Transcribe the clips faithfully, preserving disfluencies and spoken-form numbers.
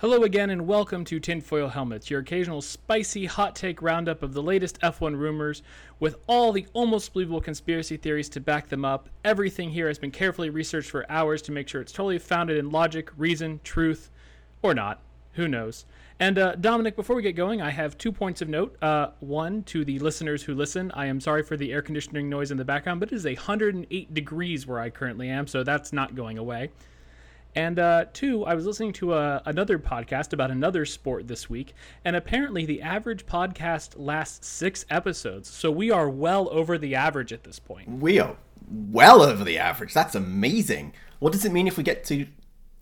Hello again and welcome to Tinfoil Helmets, your occasional spicy hot take roundup of the latest F one rumors with all the almost believable conspiracy theories to back them up. Everything here has been carefully researched for hours to make sure it's totally founded in logic, reason, truth, or not. Who knows? And uh, Dominic, before we get going, I have two points of note. Uh, one, to the listeners who listen, I am sorry for the air conditioning noise in the background, but it is one hundred eight degrees where I currently am, so that's not going away. And uh, two, I was listening to a, another podcast about another sport this week, and apparently the average podcast lasts six episodes, so we are well over the average at this point. We are well over the average. That's amazing. What does it mean if we get to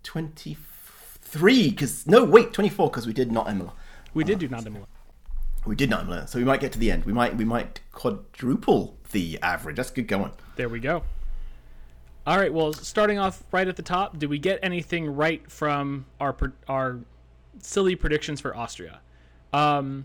twenty-three? Because no, wait, twenty-four, because we did not Imola. We did uh, do not Imola. We did not Imola, so we might get to the end. We might, we might quadruple the average. That's good going. There we go. All right, well, starting off right at the top, did we get anything right from our our silly predictions for Austria? Um,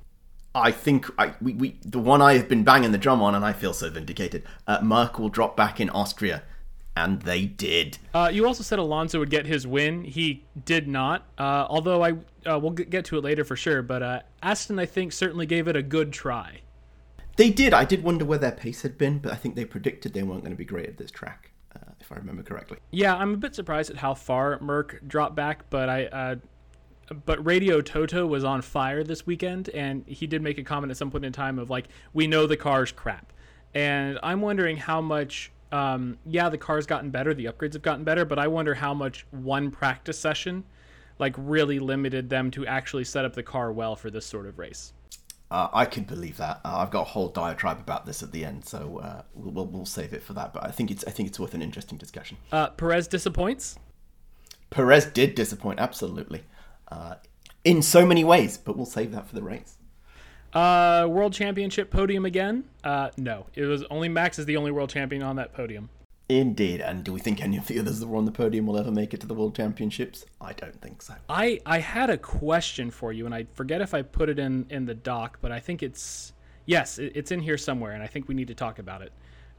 I think I, we, we the one I have been banging the drum on, and I feel so vindicated. Uh, Merck will drop back in Austria, and they did. Uh, you also said Alonso would get his win. He did not, uh, although I uh, we'll get to it later for sure. But uh, Aston, I think, certainly gave it a good try. They did. I did wonder where their pace had been, but I think they predicted they weren't going to be great at this track. Uh, if I remember correctly. Yeah, I'm a bit surprised at how far Merck dropped back, but I, uh, but Radio Toto was on fire this weekend, and he did make a comment at some point in time of like, we know the car's crap, and I'm wondering how much. Um, yeah, the car's gotten better, the upgrades have gotten better, but I wonder how much one practice session, like, really limited them to actually set up the car well for this sort of race. Uh, I could believe that. Uh, I've got a whole diatribe about this at the end, so uh, we'll, we'll save it for that. But I think it's I think it's worth an interesting discussion. Uh, Perez disappoints? Perez did disappoint, absolutely, uh, in so many ways. But we'll save that for the race. Uh, World Championship podium again? Uh, no, it was only Max is the only world champion on that podium. Indeed, and do we think any of the others that were on the podium will ever make it to the World Championships? I don't think so. I, I had a question for you, and I forget if I put it in, in the doc, but I think it's... Yes, it, it's in here somewhere, and I think we need to talk about it.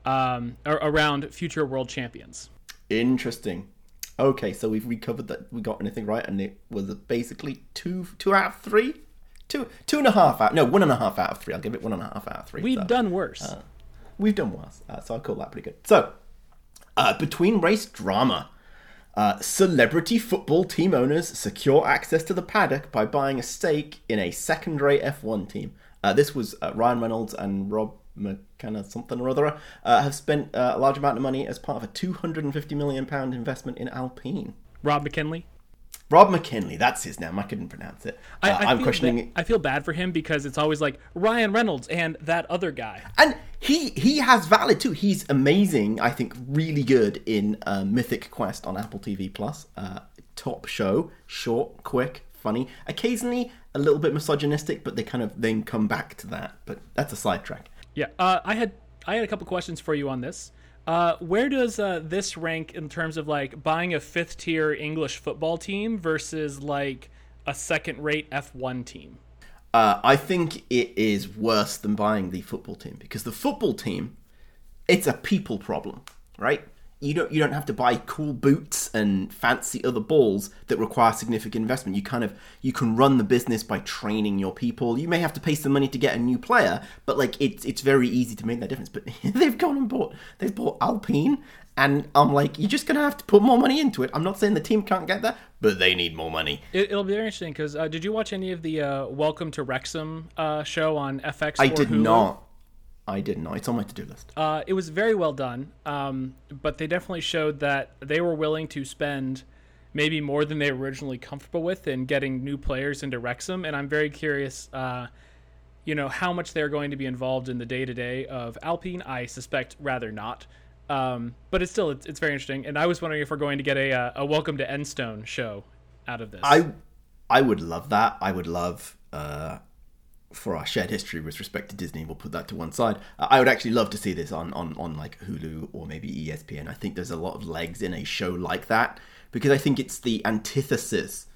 Um, around future world champions. Interesting. Okay, so we've recovered that we got anything right, and it was basically two two out of three? Two, two and a half out... No, one and a half out of three. I'll give it one and a half out of three. We've so, done worse. Uh, we've done worse, uh, so I'll call that pretty good. So... Uh, between race drama, uh, celebrity football team owners secure access to the paddock by buying a stake in a second-rate F one team. Uh, this was uh, Ryan Reynolds and Rob McKenna something or other uh, have spent uh, a large amount of money as part of a two hundred fifty million pounds investment in Alpine. Rob McKinley? Rob McKinley, that's his name. I couldn't pronounce it. Uh, I, I I'm feel questioning. Ba- I feel bad for him because it's always like Ryan Reynolds and that other guy. And he he has valid too. He's amazing. I think really good in uh, Mythic Quest on Apple T V Plus. Uh, top show, short, quick, funny. Occasionally a little bit misogynistic, but they kind of then come back to that. But that's a sidetrack. Yeah, uh, I had I had a couple questions for you on this. Uh, where does uh, this rank in terms of like buying a fifth tier English football team versus like a second rate F one team? Uh, I think it is worse than buying the football team because the football team, it's a people problem, right? You don't you don't have to buy cool boots and fancy other balls that require significant investment. You kind of you can run the business by training your people. You may have to pay some money to get a new player, but like it's it's very easy to make that difference. But they've gone and bought they've bought Alpine, and I'm like, you're just gonna have to put more money into it. I'm not saying the team can't get that, but they need more money. It, it'll be very interesting because uh, did you watch any of the uh, Welcome to Wrexham uh, show on F X? I or did Hulu? not. I did not. It's on my to-do list. Uh, it was very well done, um, but they definitely showed that they were willing to spend maybe more than they were originally comfortable with in getting new players into Wrexham, and I'm very curious, uh, you know, how much they're going to be involved in the day-to-day of Alpine. I suspect rather not, um, but it's still, it's, it's very interesting, and I was wondering if we're going to get a, a Welcome to Enstone show out of this. I, I would love that. I would love... Uh... for our shared history with respect to Disney, we'll put that to one side. Uh, I would actually love to see this on, on, on like Hulu or maybe E S P N. I think there's a lot of legs in a show like that because I think it's the antithesis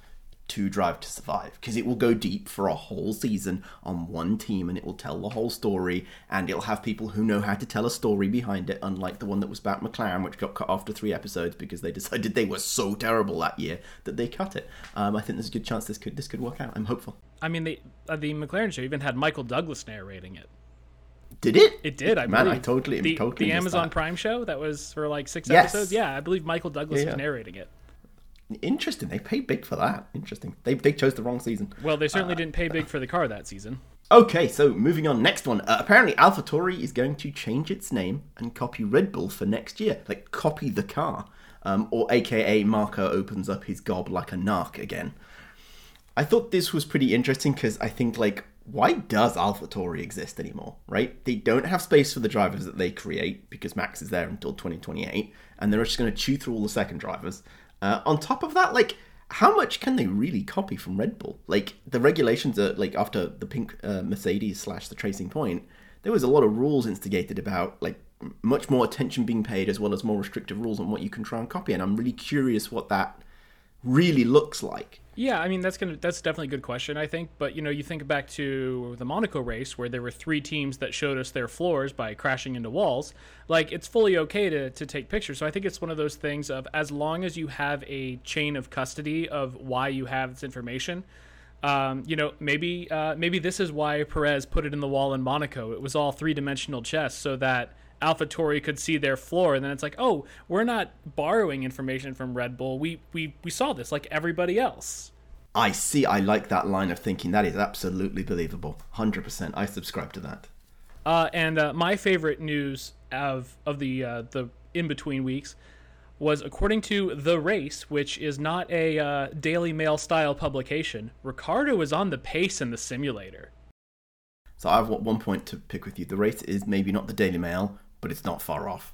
to Drive to Survive, because it will go deep for a whole season on one team, and it will tell the whole story, and it'll have people who know how to tell a story behind it, unlike the one that was about McLaren, which got cut after three episodes because they decided they were so terrible that year that they cut it. Um, I think there's a good chance this could this could work out. I'm hopeful. I mean, the uh, the McLaren show even had Michael Douglas narrating it. Did it? It did, I Man, believe. I totally, the, totally the missed Amazon that. Prime show that was for like six Yes. episodes. Yeah, I believe Michael Douglas Yeah, was yeah. narrating it. Interesting. They paid big for that. Interesting. They they chose the wrong season. Well, they certainly uh, didn't pay big for the car that season. Okay, so moving on. Next one. Uh, apparently, AlphaTauri is going to change its name and copy Red Bull for next year. Like, copy the car. Um, or A K A Marco opens up his gob like a narc again. I thought this was pretty interesting because I think, like, why does AlphaTauri exist anymore, right? They don't have space for the drivers that they create because Max is there until twenty twenty-eight, and they're just going to chew through all the second drivers. Uh, on top of that, like, how much can they really copy from Red Bull? Like, the regulations are, like, after the pink uh, Mercedes slash the Tracing Point, there was a lot of rules instigated about, like, much more attention being paid as well as more restrictive rules on what you can try and copy. And I'm really curious what that really looks like. Yeah, I mean, that's gonna that's definitely a good question, I think. But, you know, you think back to the Monaco race where there were three teams that showed us their floors by crashing into walls. Like, it's fully okay to, to take pictures. So I think it's one of those things of, as long as you have a chain of custody of why you have this information, um, you know, maybe uh, maybe this is why Perez put it in the wall in Monaco. It was all three-dimensional chess so that AlphaTauri could see their floor, and then it's like, oh, we're not borrowing information from Red Bull. We we we saw this like everybody else. I see. I like that line of thinking. That is absolutely believable. one hundred percent. I subscribe to that. Uh, and uh, my favorite news of of the uh, the in between weeks was, according to The Race, which is not a uh, Daily Mail style publication, Ricciardo is on the pace in the simulator. So I have one point to pick with you. The Race is maybe not the Daily Mail, but it's not far off.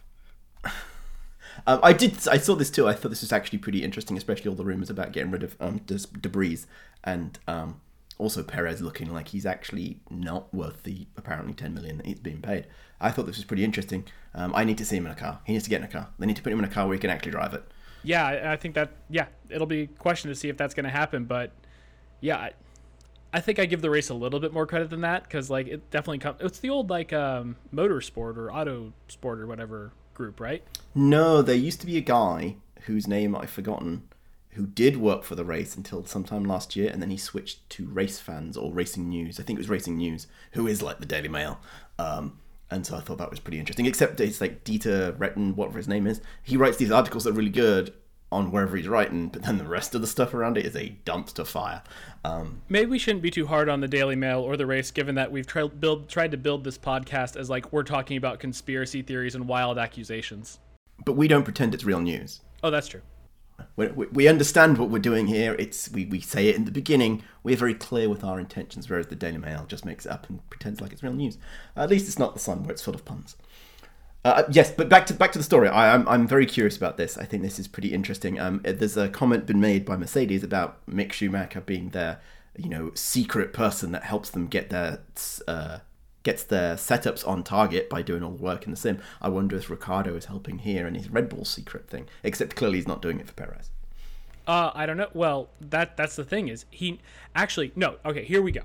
um, I did. I saw this too. I thought this was actually pretty interesting, especially all the rumors about getting rid of um, des- debris, and um, also Perez looking like he's actually not worth the apparently ten million that he's being paid. I thought this was pretty interesting. Um, I need to see him in a car. He needs to get in a car. They need to put him in a car where he can actually drive it. Yeah, I, I think that. Yeah, it'll be a question to see if that's going to happen. But yeah. I, I think I give The Race a little bit more credit than that, because like it definitely comes. It's the old like um, Motorsport or Auto Sport or whatever group, right? No, there used to be a guy whose name I've forgotten, who did work for The Race until sometime last year, and then he switched to Race Fans or Racing News. I think it was Racing News, who is like the Daily Mail. Um, and so I thought that was pretty interesting. Except it's like Dieter Retten, whatever his name is. He writes these articles that are really good on wherever he's writing, but then the rest of the stuff around it is a dumpster fire. Um, Maybe we shouldn't be too hard on the Daily Mail or The Race, given that we've tri- build, tried to build this podcast as like we're talking about conspiracy theories and wild accusations. But we don't pretend it's real news. Oh, that's true. We, we, we understand what we're doing here. It's we, we say it in the beginning. We're very clear with our intentions, whereas the Daily Mail just makes it up and pretends like it's real news. At least it's not The Sun, where it's full of puns. Uh, yes, but back to back to the story. I, I'm I'm very curious about this. I think this is pretty interesting. Um, there's a comment been made by Mercedes about Mick Schumacher being their, you know, secret person that helps them get their uh, gets their setups on target by doing all the work in the sim. I wonder if Ricciardo is helping here in his Red Bull secret thing. Except clearly he's not doing it for Perez. Uh, I don't know. Well, that that's the thing is he actually no. Okay, here we go.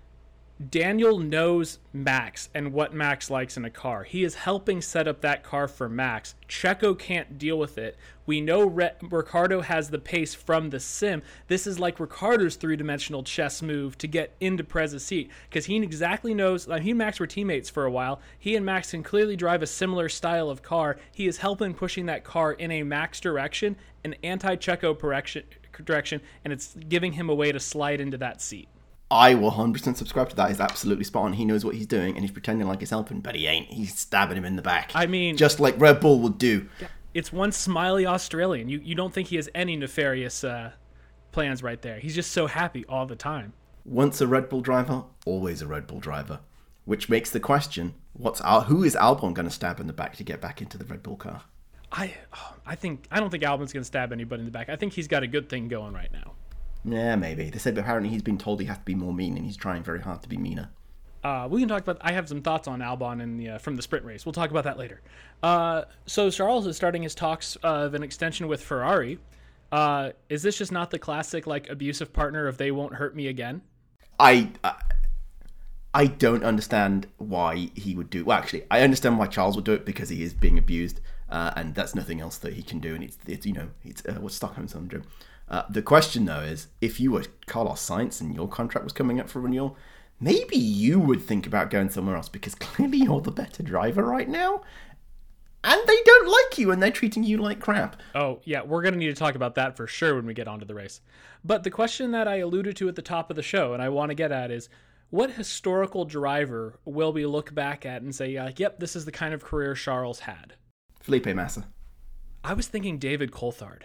Daniel knows Max and what Max likes in a car. He is helping set up that car for Max. Checo can't deal with it. We know Re- Ricciardo has the pace from the sim. This is like Ricciardo's three-dimensional chess move to get into Perez's seat, because he exactly knows. Like, he and Max were teammates for a while. He and Max can clearly drive a similar style of car. He is helping pushing that car in a Max direction, an anti-Checo direction, and it's giving him a way to slide into that seat. I will one hundred percent subscribe to that. He's absolutely spot on. He knows what he's doing, and he's pretending like he's helping, but he ain't. He's stabbing him in the back. I mean, just like Red Bull would do. It's one smiley Australian. You you don't think he has any nefarious uh, plans right there. He's just so happy all the time. Once a Red Bull driver, always a Red Bull driver. Which makes the question, what's Al- who is Albon going to stab in the back to get back into the Red Bull car? I oh, I think I don't think Albon's going to stab anybody in the back. I think he's got a good thing going right now. Yeah, maybe. They said apparently he's been told he has to be more mean, and he's trying very hard to be meaner. Uh, we can talk about. I have some thoughts on Albon in the uh, from the sprint race. We'll talk about that later. Uh, so Charles is starting his talks of an extension with Ferrari. Uh, is this just not the classic like abusive partner of they won't hurt me again? I, I I don't understand why he would do. Well, actually, I understand why Charles would do it because he is being abused, uh, and that's nothing else that he can do. And it's, it's you know, it's uh, what's Stockholm syndrome. Uh, the question though is, if you were Carlos Sainz and your contract was coming up for renewal, maybe you would think about going somewhere else because clearly you're the better driver right now, and they don't like you and they're treating you like crap. Oh yeah, we're gonna need to talk about that for sure when we get onto the race. But the question that I alluded to at the top of the show, and I want to get at is, what historical driver will we look back at and say, like, yep, this is the kind of career Charles had? Felipe Massa. I was thinking David Coulthard.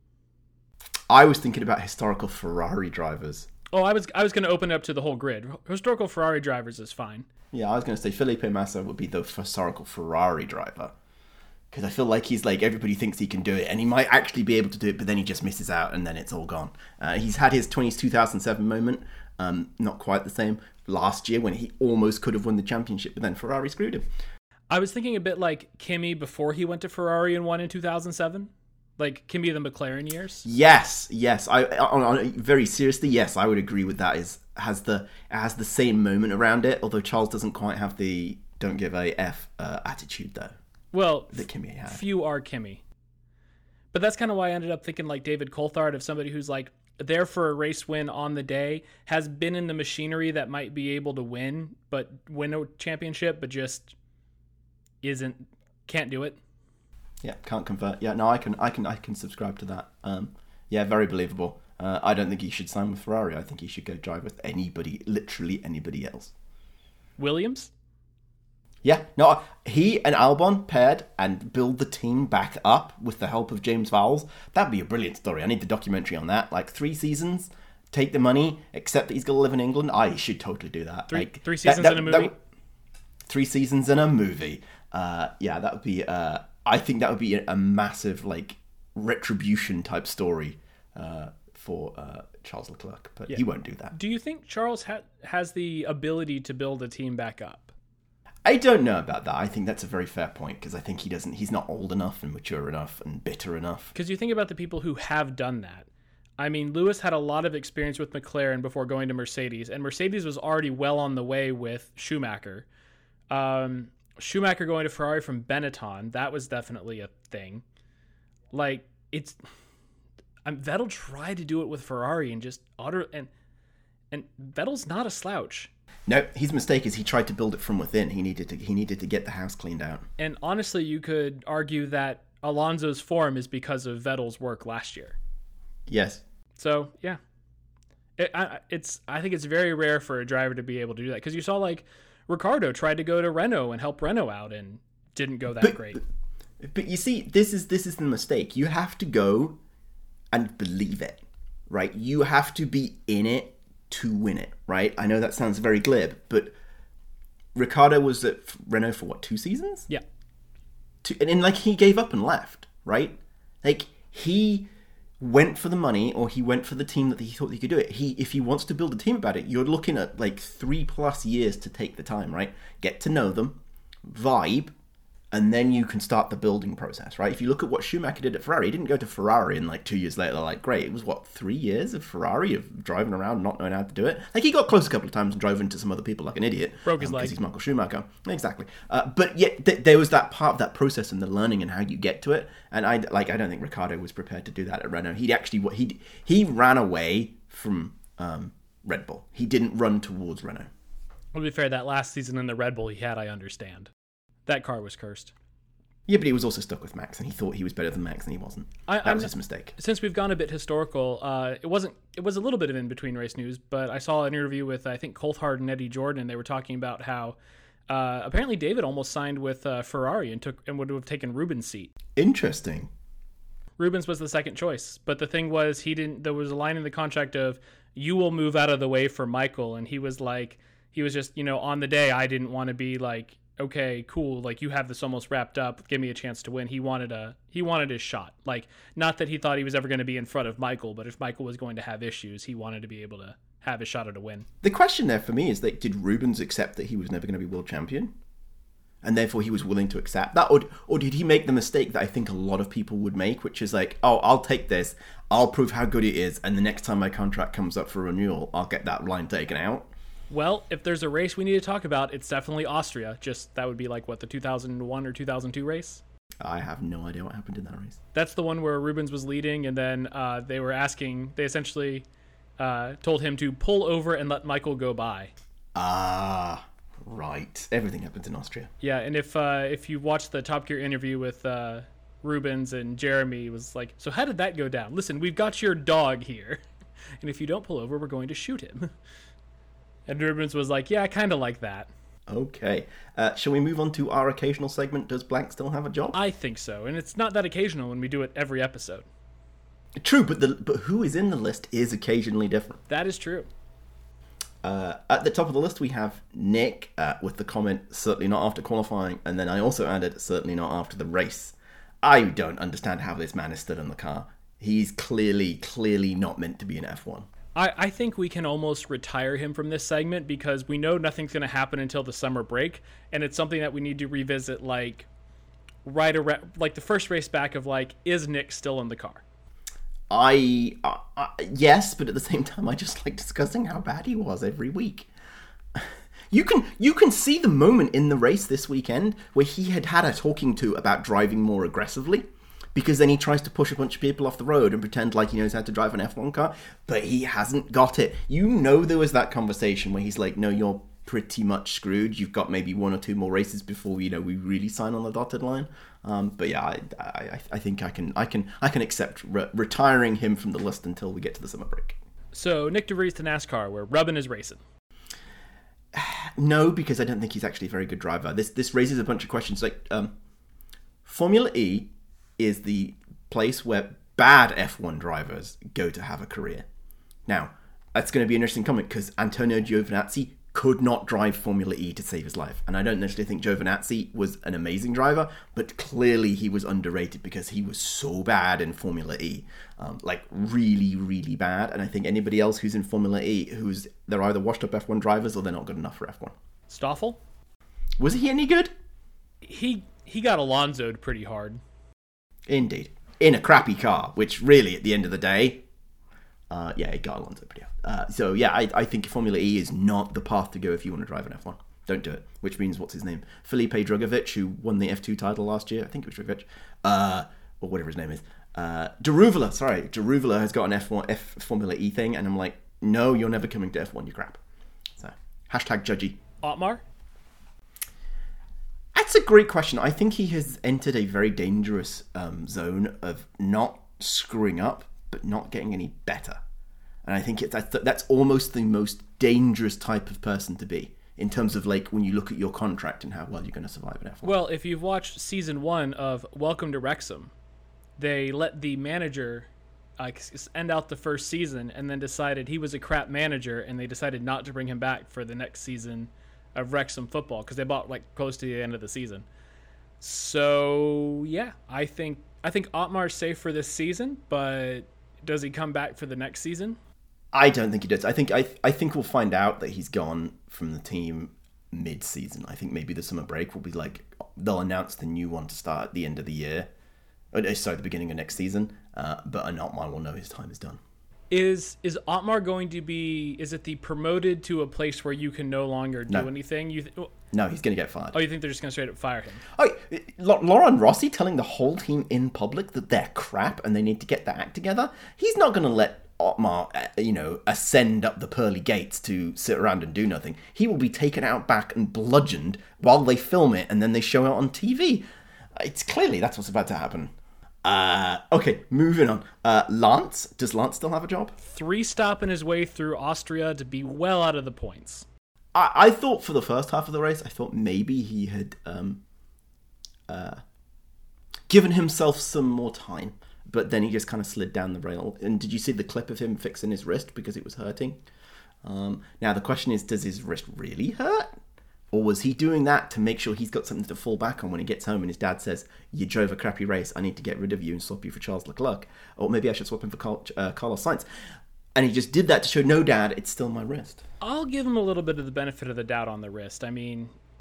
I was thinking about historical Ferrari drivers. Oh, I was I was going to open it up to the whole grid. Historical Ferrari drivers is fine. Yeah, I was going to say Felipe Massa would be the historical Ferrari driver. Because I feel like he's like, everybody thinks he can do it, and he might actually be able to do it, but then he just misses out, and then it's all gone. Uh, he's had his two thousand seven moment, um, not quite the same, last year when he almost could have won the championship, but then Ferrari screwed him. I was thinking a bit like Kimi before he went to Ferrari and won in two thousand seven. Like Kimi the McLaren years. Yes, yes. I on, on, very seriously, yes, I would agree with that. Is has the it has the same moment around it, although Charles doesn't quite have the don't give a F uh, attitude though. Well, that Kimi had. Few are Kimi. But that's kind of why I ended up thinking like David Coulthard, of somebody who's like there for a race win on the day, has been in the machinery that might be able to win, but win a championship, but just isn't, can't do it. Yeah, can't convert. Yeah, no, I can, I can, I can subscribe to that. Um, yeah, very believable. Uh, I don't think he should sign with Ferrari. I think he should go drive with anybody, literally anybody else. Williams? Yeah, no, he and Albon paired and build the team back up with the help of James Vowles. That'd be a brilliant story. I need the documentary on that. Like three seasons, take the money, accept that he's going to live in England. I should totally do that. Three, like, three seasons that, that, in a movie? That, three seasons in a movie. Uh, yeah, that would be, uh, I think that would be a, a massive, like, retribution type story uh, for uh, Charles Leclerc. But yeah. He won't do that. Do you think Charles ha- has the ability to build a team back up? I don't know about that. I think that's a very fair point because I think he doesn't. He's not old enough and mature enough and bitter enough. Because you think about the people who have done that. I mean, Lewis had a lot of experience with McLaren before going to Mercedes, and Mercedes was already well on the way with Schumacher. Um, Schumacher going to Ferrari from Benetton, that was definitely a thing. Like it's, um, Vettel tried to do it with Ferrari and just utter and and Vettel's not a slouch. No, his mistake is he tried to build it from within. He needed to he needed to get the house cleaned out. And honestly, you could argue that Alonso's form is because of Vettel's work last year. Yes. So, yeah. It, I, it's I think it's very rare for a driver to be able to do that because you saw like Ricciardo tried to go to Renault and help Renault out and didn't go that but, great. But, but you see, this is this is the mistake. You have to go and believe it, right? You have to be in it to win it, right? I know that sounds very glib, but Ricciardo was at Renault for what, two seasons? Yeah. Two, and, and like he gave up and left, right? Like he went for the money or he went for the team that he thought he could do it. He, if he wants to build a team about it, you're looking at like three plus years to take the time, right? Get to know them, vibe, and then you can start the building process, right? If you look at what Schumacher did at Ferrari, he didn't go to Ferrari and like two years later, like, great. It was what, three years of Ferrari, of driving around, not knowing how to do it? Like he got close a couple of times and drove into some other people like an idiot. Broke his um, leg. Because he's Michael Schumacher. Exactly. Uh, but yet th- there was that part of that process and the learning and how you get to it. And I, like, I don't think Ricciardo was prepared to do that at Renault. He actually, what he he ran away from um, Red Bull. He didn't run towards Renault. To be fair, that last season in the Red Bull he had, I understand. That car was cursed. Yeah, but he was also stuck with Max, and he thought he was better than Max, and he wasn't. I, that I'm, was his mistake. Since we've gone a bit historical, uh, it wasn't. It was a little bit of in between race news, but I saw an interview with I think Coulthard and Eddie Jordan, and they were talking about how uh, apparently David almost signed with uh, Ferrari and took and would have taken Rubens' seat. Interesting. Rubens was the second choice, but the thing was he didn't. There was a line in the contract of "You will move out of the way for Michael," and he was like, he was just you know on the day I didn't want to be like. Okay, cool. Like you have this almost wrapped up. Give me a chance to win. He wanted a he wanted his shot. Like not that he thought he was ever going to be in front of Michael, but if Michael was going to have issues, he wanted to be able to have his shot at a win. The question there for me is that did Rubens accept that he was never going to be world champion? and therefore he was willing to accept that? Or, or did he make the mistake that I think a lot of people would make, which is like, oh, I'll take this, I'll prove how good it is, and the next time my contract comes up for renewal, I'll get that line taken out? Well, if there's a race we need to talk about, it's definitely Austria. Just, that would be like, what, the two thousand one or two thousand two race? I have no idea what happened in that race. That's the one where Rubens was leading, and then uh, they were asking, they essentially uh, told him to pull over and let Michael go by. Ah, right. Everything happens in Austria. Yeah, and if uh, if you watch the Top Gear interview with uh, Rubens and Jeremy, it was like, so how did that go down? Listen, we've got your dog here, and if you don't pull over, we're going to shoot him. And Rubens was like, yeah, kind of like that. Okay. Uh, shall we move on to our occasional segment, Does Blank Still Have a Job? I think so, and it's not that occasional when we do it every episode. True, but the but who is in the list is occasionally different. That is true. Uh, at the top of the list, we have Nick uh, with the comment, certainly not after qualifying, and then I also added, certainly not after the race. I don't understand how this man is still in the car. He's clearly, clearly not meant to be in F one. I, I think we can almost retire him from this segment because we know nothing's going to happen until the summer break, and it's something that we need to revisit, like, right around, like the first race back of, like, is Nick still in the car? I, uh, uh, yes, but at the same time, I just like discussing how bad he was every week. You can you can see the moment in the race this weekend where he had had a talking to about driving more aggressively, because then he tries to push a bunch of people off the road and pretend like he knows how to drive an F one car, but he hasn't got it. You know there was that conversation where he's like, no, you're pretty much screwed. You've got maybe one or two more races before, you know, we really sign on the dotted line. Um, but yeah, I, I, I think I can I can I can accept re- retiring him from the list until we get to the summer break. So Nick DeVries to NASCAR, where Rubbin is racing. No, because I don't think he's actually a very good driver. This this raises a bunch of questions. Like um, Formula E is the place where bad F one drivers go to have a career. Now, that's going to be an interesting comment because Antonio Giovinazzi could not drive Formula E to save his life. And I don't necessarily think Giovinazzi was an amazing driver, but clearly he was underrated because he was so bad in Formula E. Um, like, really, really bad. And I think anybody else who's in Formula E, who's they're either washed-up F one drivers or they're not good enough for F one. Stoffel? Was he any good? He he got Alonso'd pretty hard. Indeed. In a crappy car, which really, at the end of the day, uh, yeah, it got Alonso pretty hard. Uh, so, yeah, I, I think Formula E is not the path to go if you want to drive an F one. Don't do it. Which means, what's his name? Felipe Drugovich, who won the F two title last year. I think it was Drugovich. Uh, or whatever his name is. Uh, Daruvula, sorry. Daruvula has got an F one, F Formula E thing, and I'm like, no, you're never coming to F one, you crap. So, hashtag judgy. Otmar? That's a great question. I think he has entered a very dangerous um, zone of not screwing up, but not getting any better. And I think it, that's, that's almost the most dangerous type of person to be in terms of like when you look at your contract and how well you're going to survive in F one. Well, if you've watched season one of Welcome to Wrexham, they let the manager uh, end out the first season and then decided he was a crap manager, and they decided not to bring him back for the next season of Wrexham football because they bought like close to the end of the season. So yeah, I think I think Otmar's safe for this season, but does he come back for the next season? I don't think he does. I think I I think we'll find out that he's gone from the team mid-season. I think maybe the summer break will be like they'll announce the new one to start at the end of the year. Oh, sorry, the beginning of next season. Uh, but an Otmar will know his time is done. Is is Otmar going to be? Is it the promoted to a place where you can no longer do no. anything? You th- no, he's going to get fired. Oh, you think they're just going to straight up fire him? Oh, Lauren Rossi telling the whole team in public that they're crap and they need to get their act together. He's not going to let Otmar, you know, ascend up the pearly gates to sit around and do nothing. He will be taken out back and bludgeoned while they film it and then they show it on T V. It's clearly that's what's about to happen. Uh, okay, moving on. Uh, Lance, does Lance still have a job? Three stopping his way through Austria to be well out of the points. I, I thought for the first half of the race, I thought maybe he had um, uh, given himself some more time, but then he just kind of slid down the rail. And did you see the clip of him fixing his wrist because it was hurting? Um, now the question is, does his wrist really hurt? Or was he doing that to make sure he's got something to fall back on when he gets home and his dad says, you drove a crappy race, I need to get rid of you and swap you for Charles Leclerc. Or maybe I should swap him for Carl, uh, Carlos Sainz. And he just did that to show, no, Dad, it's still my wrist. I'll give him a little bit of the benefit of the doubt on the wrist. I mean,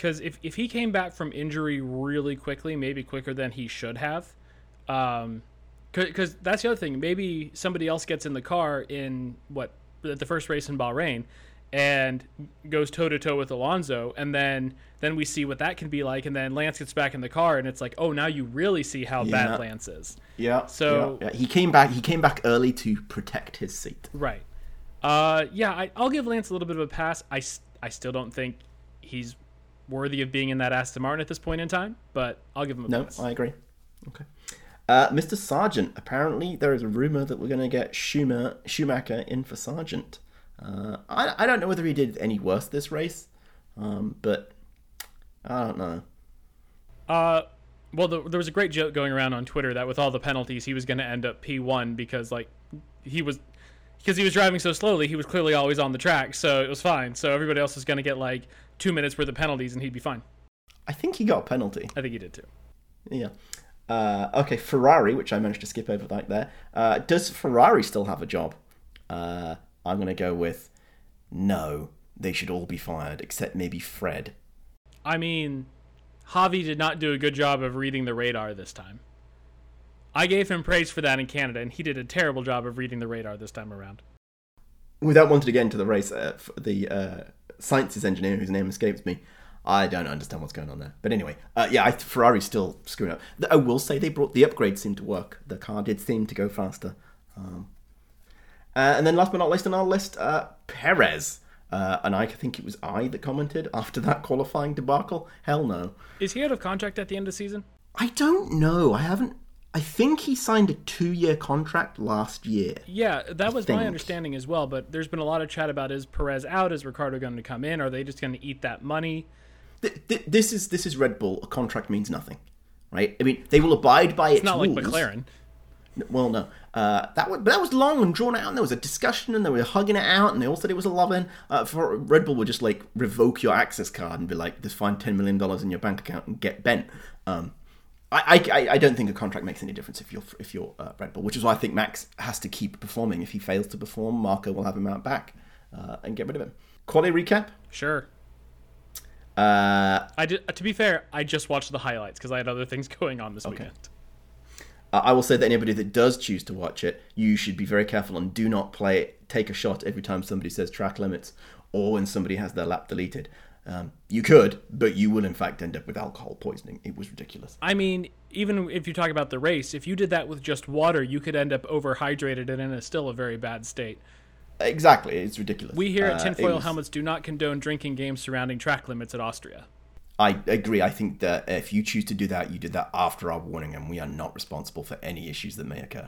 because if, if he came back from injury really quickly, maybe quicker than he should have, um, because that's the other thing. Maybe somebody else gets in the car in what the first race in Bahrain and goes toe to toe with Alonso, and then then we see what that can be like, and then Lance gets back in the car, and it's like, oh, now you really see how yeah. bad Lance is. Yeah. So yeah, yeah. he came back. He came back early to protect his seat. Right. Uh, yeah, I, I'll give Lance a little bit of a pass. I, I still don't think he's worthy of being in that Aston Martin at this point in time, but I'll give him a no, pass. No, I agree. Okay. Uh, Mister Sargent, apparently there is a rumor that we're going to get Schumer, Schumacher in for Sargent. Uh, I, I don't know whether he did any worse this race, um, but I don't know. Uh, well, the, there was a great joke going around on Twitter that with all the penalties, he was going to end up P one because, like, he was because he was driving so slowly, he was clearly always on the track, so it was fine. So everybody else was going to get, like, two minutes worth of penalties, and he'd be fine. I think he got a penalty. I think he did, too. Yeah. Uh, okay, Ferrari, which I managed to skip over right there. Uh, does Ferrari still have a job? Uh, I'm going to go with no. They should all be fired, except maybe Fred. I mean, Javi did not do a good job of reading the radar this time. I gave him praise for that in Canada, and he did a terrible job of reading the radar this time around. Without wanting to get into the race, uh, the uh, sciences engineer, whose name escapes me, I don't understand what's going on there. But anyway, uh, yeah, I, Ferrari's still screwing up. I will say they brought the upgrades seemed to work. The car did seem to go faster. Um, uh, and then last but not least on our list, uh, Perez. Uh, and I think it was I that commented after that qualifying debacle. Hell no. Is he out of contract at the end of the season? I don't know. I haven't... I think he signed a two-year contract last year. Yeah, that I was think. my understanding as well. But there's been a lot of chat about, is Perez out? Is Ricciardo going to come in? Are they just going to eat that money? This is this is Red Bull. A contract means nothing, right? I mean, they will abide by its, it's not rules. like McLaren. Well, no. Uh, that was, but that was long and drawn out, and there was a discussion, and they were hugging it out, and they all said it was a love-in. Uh, for Red Bull would just like revoke your access card and be like, "Just find ten million dollars in your bank account and get bent." Um, I, I I don't think a contract makes any difference if you're if you're uh, Red Bull, which is why I think Max has to keep performing. If he fails to perform, Marco will have him out back uh, and get rid of him. Quali recap. Sure. Uh, I did. To be fair, I just watched the highlights because I had other things going on this okay. weekend. Uh, I will say that anybody that does choose to watch it, you should be very careful and do not play it, take a shot every time somebody says track limits or when somebody has their lap deleted. Um, you could, but you will in fact end up with alcohol poisoning. It was ridiculous. I mean, even if you talk about the race, if you did that with just water, you could end up overhydrated and in a still a very bad state. Exactly, it's ridiculous. We here at uh, Tinfoil was... Helmets do not condone drinking games surrounding track limits at Austria. I agree. I think that if you choose to do that, you did that after our warning, and we are not responsible for any issues that may occur.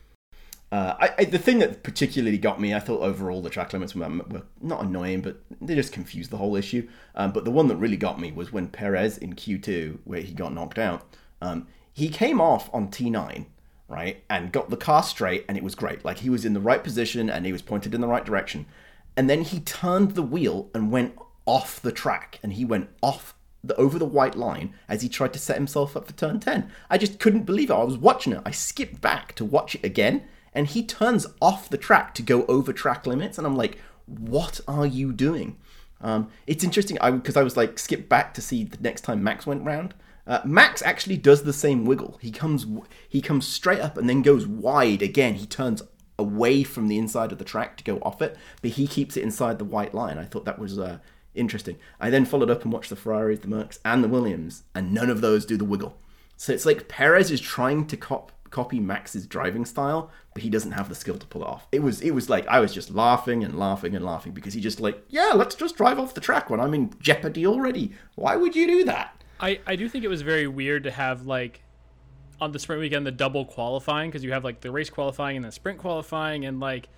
Uh, I, I, the thing that particularly got me, I thought overall the track limits were, were not annoying, but they just confused the whole issue. Um, but the one that really got me was when Perez in Q two, where he got knocked out, um, he came off on T nine, right, and got the car straight, and it was great. Like, he was in the right position, and he was pointed in the right direction. And then he turned the wheel and went off the track, and he went off the, over the white line as he tried to set himself up for turn ten. I just couldn't believe it. I was watching it. I skipped back to watch it again, and he turns off the track to go over track limits, and I'm like, what are you doing? Um, it's interesting because I, I was like, skip back to see the next time Max went round. Uh, Max actually does the same wiggle. He comes he comes straight up and then goes wide again. He turns away from the inside of the track to go off it, but he keeps it inside the white line. I thought that was uh, interesting. I then followed up and watched the Ferraris, the Mercs, and the Williams, and none of those do the wiggle. So it's like Perez is trying to cop, copy Max's driving style, but he doesn't have the skill to pull it off. It was it was like I was just laughing and laughing and laughing because he just like, yeah, let's just drive off the track when I'm in jeopardy already. Why would you do that? I, I do think it was very weird to have, like, on the sprint weekend, the double qualifying, because you have, like, the race qualifying and the sprint qualifying, and, like,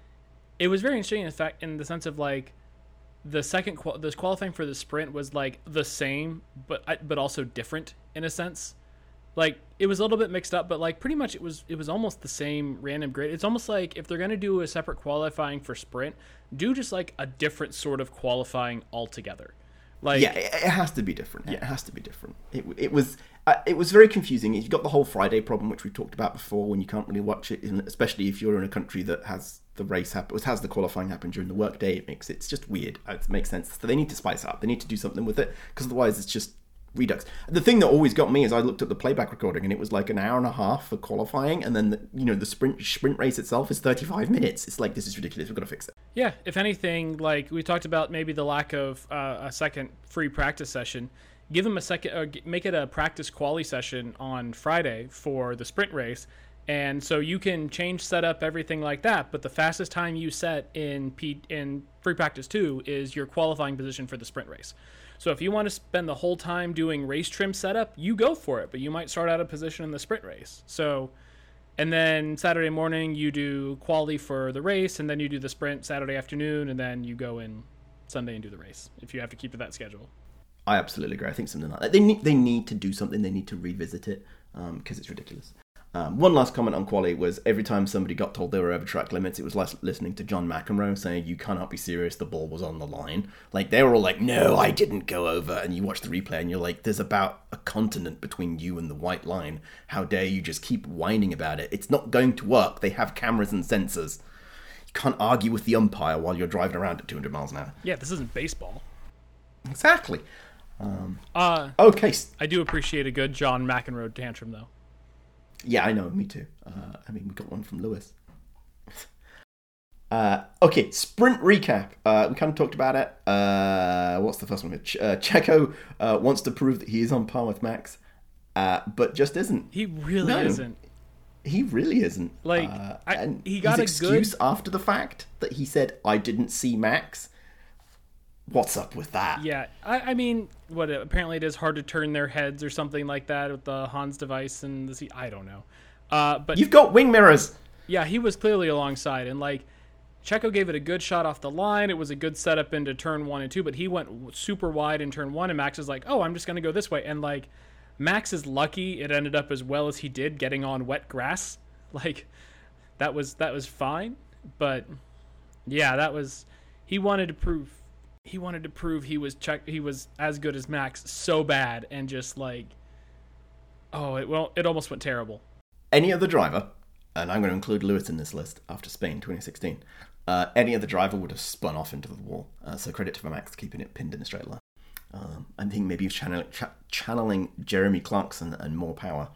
it was very interesting in fact in the sense of, like, the second qual- this qualifying for the sprint was, like, the same, but but also different in a sense. Like, it was a little bit mixed up, but, like, pretty much it was it was almost the same random grid. It's almost like if they're going to do a separate qualifying for sprint, do just, like, a different sort of qualifying altogether. Like, yeah, it, it has to be different. It has to be different. It it was uh, it was very confusing. You've got the whole Friday problem, which we've talked about before, when you can't really watch it, especially if you're in a country that has the race happen, has the qualifying happen during the workday. It makes it's just weird. It makes sense. So they need to spice it up. They need to do something with it, because otherwise it's just redux. The thing that always got me is I looked at the playback recording and it was like an hour and a half for qualifying, and then the, you know the sprint sprint race itself is thirty-five minutes. It's like, this is ridiculous. We've got to fix it. Yeah, if anything, like we talked about, maybe the lack of uh, a second free practice session. Give them a second, or make it a practice quali session on Friday for the sprint race, and so you can change setup, everything like that. But the fastest time you set in P in free practice two is your qualifying position for the sprint race. So if you want to spend the whole time doing race trim setup, you go for it, but you might start out of position in the sprint race. So, and then Saturday morning you do quali for the race, and then you do the sprint Saturday afternoon, and then you go in Sunday and do the race, if you have to keep to that schedule. I absolutely agree. I think something like that. They need, they need to do something. They need to revisit it, because um, it's ridiculous. Um, one last comment on quali was, every time somebody got told they were over track limits, it was like listening to John McEnroe saying, "You cannot be serious, the ball was on the line." Like, they were all like, "No, I didn't go over." And you watch the replay and you're like, there's about a continent between you and the white line. How dare you just keep whining about it? It's not going to work. They have cameras and sensors. You can't argue with the umpire while you're driving around at two hundred miles an hour. Yeah, this isn't baseball. Exactly. Um, uh, okay. I do appreciate a good John McEnroe tantrum, though. Yeah, I know, me too. Uh, I mean, we got one from Lewis. uh, okay, sprint recap. Uh, we kind of talked about it. Uh, what's the first one? Ch- uh, Checo uh, wants to prove that he is on par with Max, uh, but just isn't. He really no, isn't. He really isn't. Like, uh, I, and he got his a good excuse after the fact that he said, "I didn't see Max." What's up with that? Yeah, I, I mean, what? Apparently, it is hard to turn their heads or something like that with the Hans device and the C. I don't know. Uh, but you've got wing mirrors. Yeah, he was clearly alongside, and like Checo gave it a good shot off the line. It was a good setup into turn one and two, but he went super wide in turn one, and Max is like, "Oh, I'm just gonna go this way." And like, Max is lucky it ended up as well as he did, getting on wet grass. Like, that was that was fine, but yeah, that was he wanted to prove. He wanted to prove he was check he was as good as Max so bad, and just like, oh, it well, it almost went terrible. Any other driver, and I'm going to include Lewis in this list after Spain twenty sixteen, uh, any other driver would have spun off into the wall. Uh, so credit to Max keeping it pinned in a straight line. Um, I think maybe he was channeling, ch- channeling Jeremy Clarkson and more power.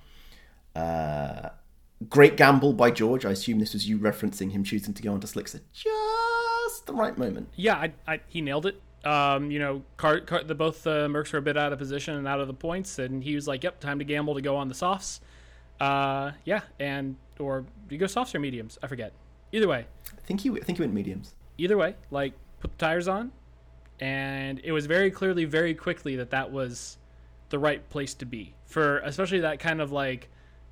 Uh, great gamble by George. I assume this was you referencing him choosing to go onto slicks at just the right moment. Yeah, I, I, he nailed it. Um, you know, car, car, the both uh, Mercs were a bit out of position and out of the points, and he was like, "Yep, time to gamble to go on the softs." Uh, yeah, and or do you go softs or mediums? I forget. Either way, I think he I think he went mediums. Either way, like, put the tires on, and it was very clearly, very quickly that that was the right place to be for, especially that kind of like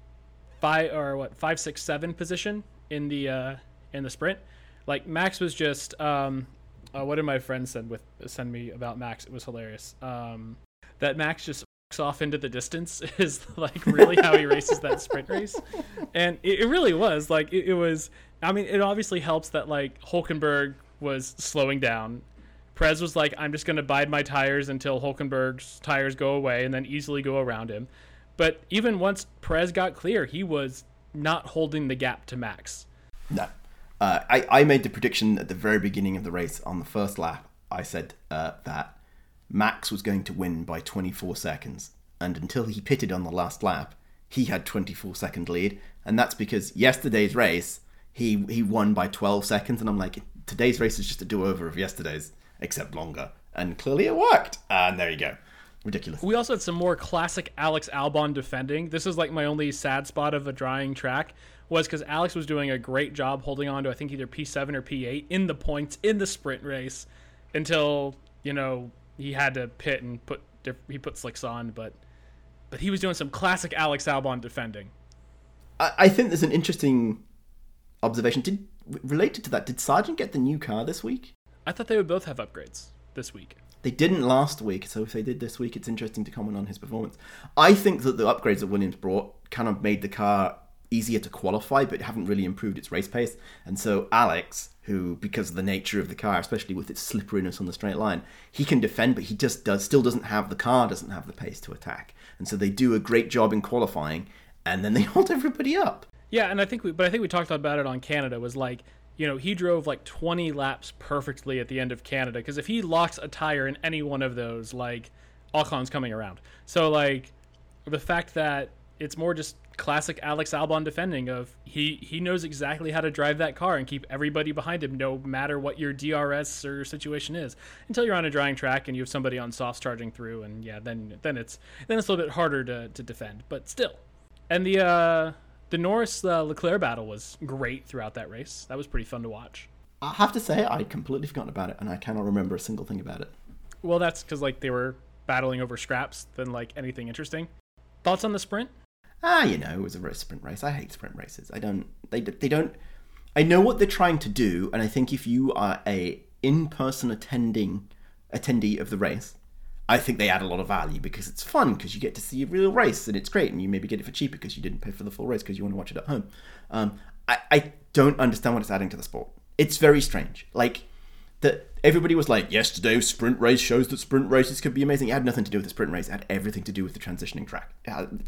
five or what five, six, seven position in the uh, in the sprint. Like, Max was just um, uh, what did my friend send with send me about Max? It was hilarious. Um, that Max just f***s off into the distance is like really how he races that sprint race, and it, it really was like it, it was. I mean, it obviously helps that like Hulkenberg was slowing down. Perez was like, "I'm just going to bide my tires until Hulkenberg's tires go away, and then easily go around him." But even once Perez got clear, he was not holding the gap to Max. No. Uh, I, I made the prediction at the very beginning of the race on the first lap. I said uh, that Max was going to win by twenty-four seconds. And until he pitted on the last lap, he had twenty-four second lead. And that's because yesterday's race, he, he won by twelve seconds. And I'm like, today's race is just a do-over of yesterday's, except longer. And clearly it worked. And there you go. Ridiculous. We also had some more classic Alex Albon defending. This is like my only sad spot of a drying track, was because Alex was doing a great job holding on to, I think, either P seven or P eight in the points in the sprint race until, you know, he had to pit and put he put slicks on. But but he was doing some classic Alex Albon defending. I, I think there's an interesting observation. Did related to that, did Sargent get the new car this week? I thought they would both have upgrades this week. They didn't last week, so if they did this week, it's interesting to comment on his performance. I think that the upgrades that Williams brought kind of made the car easier to qualify, but haven't really improved its race pace. And so Alex, who, because of the nature of the car, especially with its slipperiness on the straight line, he can defend, but he just does still doesn't have the car, doesn't have the pace to attack. And so they do a great job in qualifying, and then they hold everybody up. Yeah, and I think we, but I think we talked about it on Canada. Was like, you know, he drove like twenty laps perfectly at the end of Canada, because if he locks a tire in any one of those, like, Ocon's coming around. So like, the fact that it's more just classic Alex Albon defending of he he knows exactly how to drive that car and keep everybody behind him, no matter what your D R S or situation is, until you're on a drying track and you have somebody on softs charging through, and yeah, then then it's then it's a little bit harder to, to defend, but still. And the uh, the Norris uh, Leclerc battle was great throughout that race. That was pretty fun to watch. I have to say, I'd completely forgotten about it, and I cannot remember a single thing about it. Well, that's because like they were battling over scraps than like anything interesting. Thoughts on the sprint? Ah, you know, it was a race, sprint race. I hate sprint races. I don't, they, they don't, I know what they're trying to do, and I think if you are a in-person attending, attendee of the race, I think they add a lot of value, because it's fun, because you get to see a real race, and it's great, and you maybe get it for cheaper because you didn't pay for the full race because you want to watch it at home. Um, I, I don't understand what it's adding to the sport. It's very strange. Like, that everybody was like, yesterday's sprint race shows that sprint races could be amazing. It had nothing to do with the sprint race. It had everything to do with the transitioning track. It had,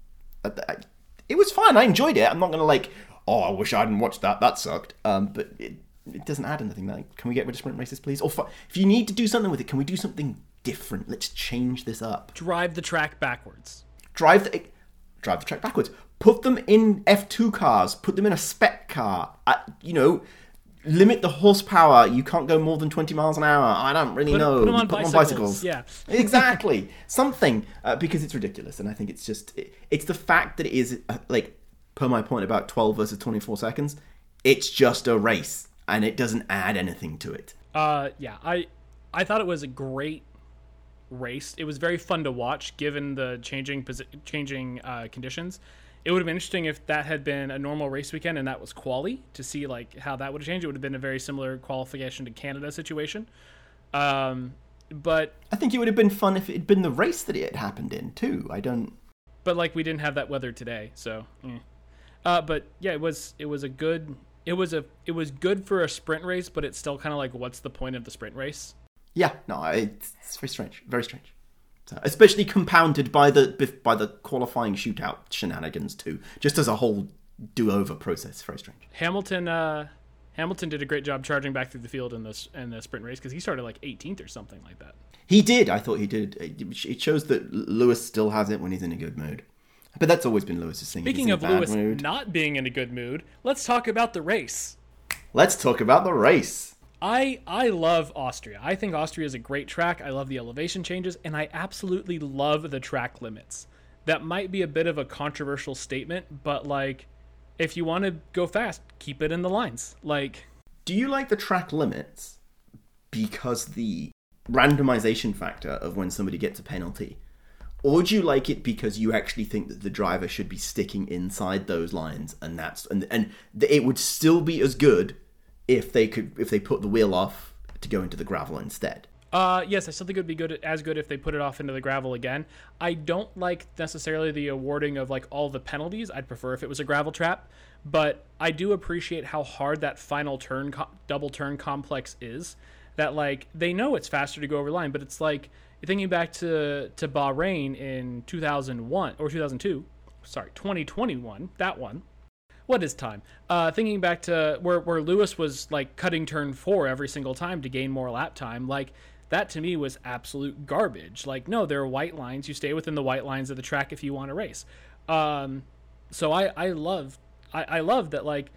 It was fun. I enjoyed it. I'm not going to like, oh, I wish I hadn't watched that. That sucked. Um, but it, it doesn't add anything. Like, can we get rid of sprint races, please? Or if you need to do something with it, can we do something different? Let's change this up. Drive the track backwards. Drive the drive the track backwards. Put them in F two cars. Put them in a spec car. Uh, you know, limit the horsepower. You can't go more than twenty miles an hour. I don't really put, know. Put them on, put bicycles. them on bicycles. Yeah, exactly. Something uh, because it's ridiculous, and I think it's just it, it's the fact that it is uh, like, per my point about twelve versus twenty-four seconds. It's just a race, and it doesn't add anything to it. Uh, yeah, I I thought it was a great race. It was very fun to watch, given the changing posi- changing uh, conditions. It would have been interesting if that had been a normal race weekend and that was quali, to see like how that would have changed. It would have been a very similar qualification to Canada situation. Um, but I think it would have been fun if it had been the race that it happened in too. I don't. But like we didn't have that weather today, so. Eh. Uh, but yeah, it was it was a good it was a it was good for a sprint race, but it's still kind of like, what's the point of the sprint race? Yeah, no, it's, it's very strange, very strange. So, especially compounded by the by the qualifying shootout shenanigans too. Just as a whole do-over process, very strange. Hamilton, uh, Hamilton did a great job charging back through the field in this in the sprint race, because he started like eighteenth or something like that. He did. I thought he did. It shows that Lewis still has it when he's in a good mood. But that's always been Lewis's thing. Speaking of Lewis mood. not being in a good mood, let's talk about the race. Let's talk about the race. I I love Austria. I think Austria is a great track. I love the elevation changes, and I absolutely love the track limits. That might be a bit of a controversial statement, but like, if you want to go fast, keep it in the lines. Like, do you like the track limits because the randomization factor of when somebody gets a penalty? Or do you like it because you actually think that the driver should be sticking inside those lines, and that's and and it would still be as good if they could if they put the wheel off to go into the gravel instead? Uh, yes, I still think it would be good as good if they put it off into the gravel again. I don't like necessarily the awarding of like all the penalties. I'd prefer if it was a gravel trap, but I do appreciate how hard that final turn co- double turn complex is. That like they know it's faster to go over the line, but it's like thinking back to to Bahrain in two thousand one or two thousand two, sorry, twenty twenty-one, that one. What is time? Uh, thinking back to where, where Lewis was like cutting turn four every single time to gain more lap time, like that to me was absolute garbage. Like, no, there are white lines. You stay within the white lines of the track if you want to race. Um, so I, I love, I, I love that, like,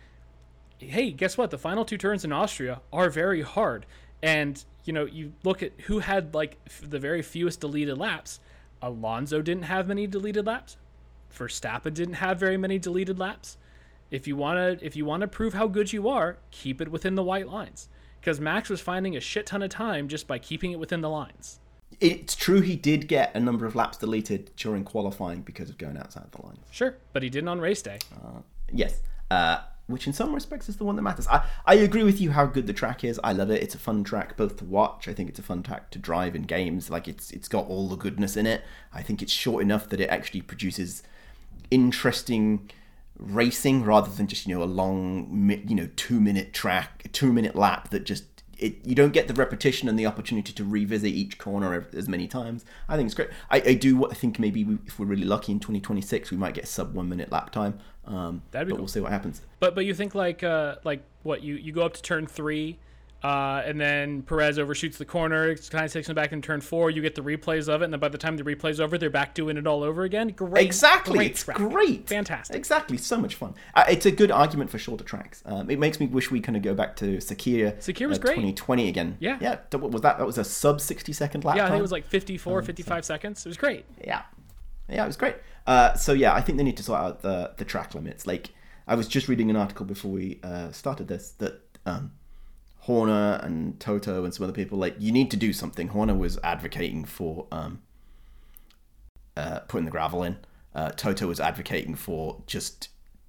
hey, guess what? The final two turns in Austria are very hard. And, you know, you look at who had like f- the very fewest deleted laps. Alonso didn't have many deleted laps. Verstappen didn't have very many deleted laps. If you want to if you want to prove how good you are, keep it within the white lines. Because Max was finding a shit ton of time just by keeping it within the lines. It's true he did get a number of laps deleted during qualifying because of going outside the lines. Sure, but he didn't on race day. Uh, yes, uh, which in some respects is the one that matters. I, I agree with you how good the track is. I love it. It's a fun track both to watch. I think it's a fun track to drive in games. Like it's it's got all the goodness in it. I think it's short enough that it actually produces interesting racing rather than just, you know, a long, you know, two minute track, two minute lap that just, it, you don't get the repetition and the opportunity to revisit each corner as many times. I think it's great. I, I do I think maybe we, if we're really lucky in twenty twenty-six, we might get sub one minute lap time. Um, That'd be but cool. We'll see what happens. But but you think like uh, like what you, you go up to turn three, uh, and then Perez overshoots the corner, kind of takes him back in turn four. You get the replays of it, and then by the time the replay's over, they're back doing it all over again. Great, exactly, great it's track. great, Fantastic, exactly, so much fun. Uh, it's a good argument for shorter tracks. Um, it makes me wish we kind of go back to Sakira. Sakira was uh, great. twenty twenty again. Yeah, yeah. What was that? That was a sub sixty second lap. Yeah, I time? think it was like fifty-four, um, fifty-five so. seconds. It was great. Yeah, yeah, it was great. Uh, so yeah, I think they need to sort out the the track limits. Like, I was just reading an article before we uh, started this that um, Horner and Toto and some other people, like, you need to do something. Horner was advocating for um, uh, putting the gravel in. Uh, Toto was advocating for just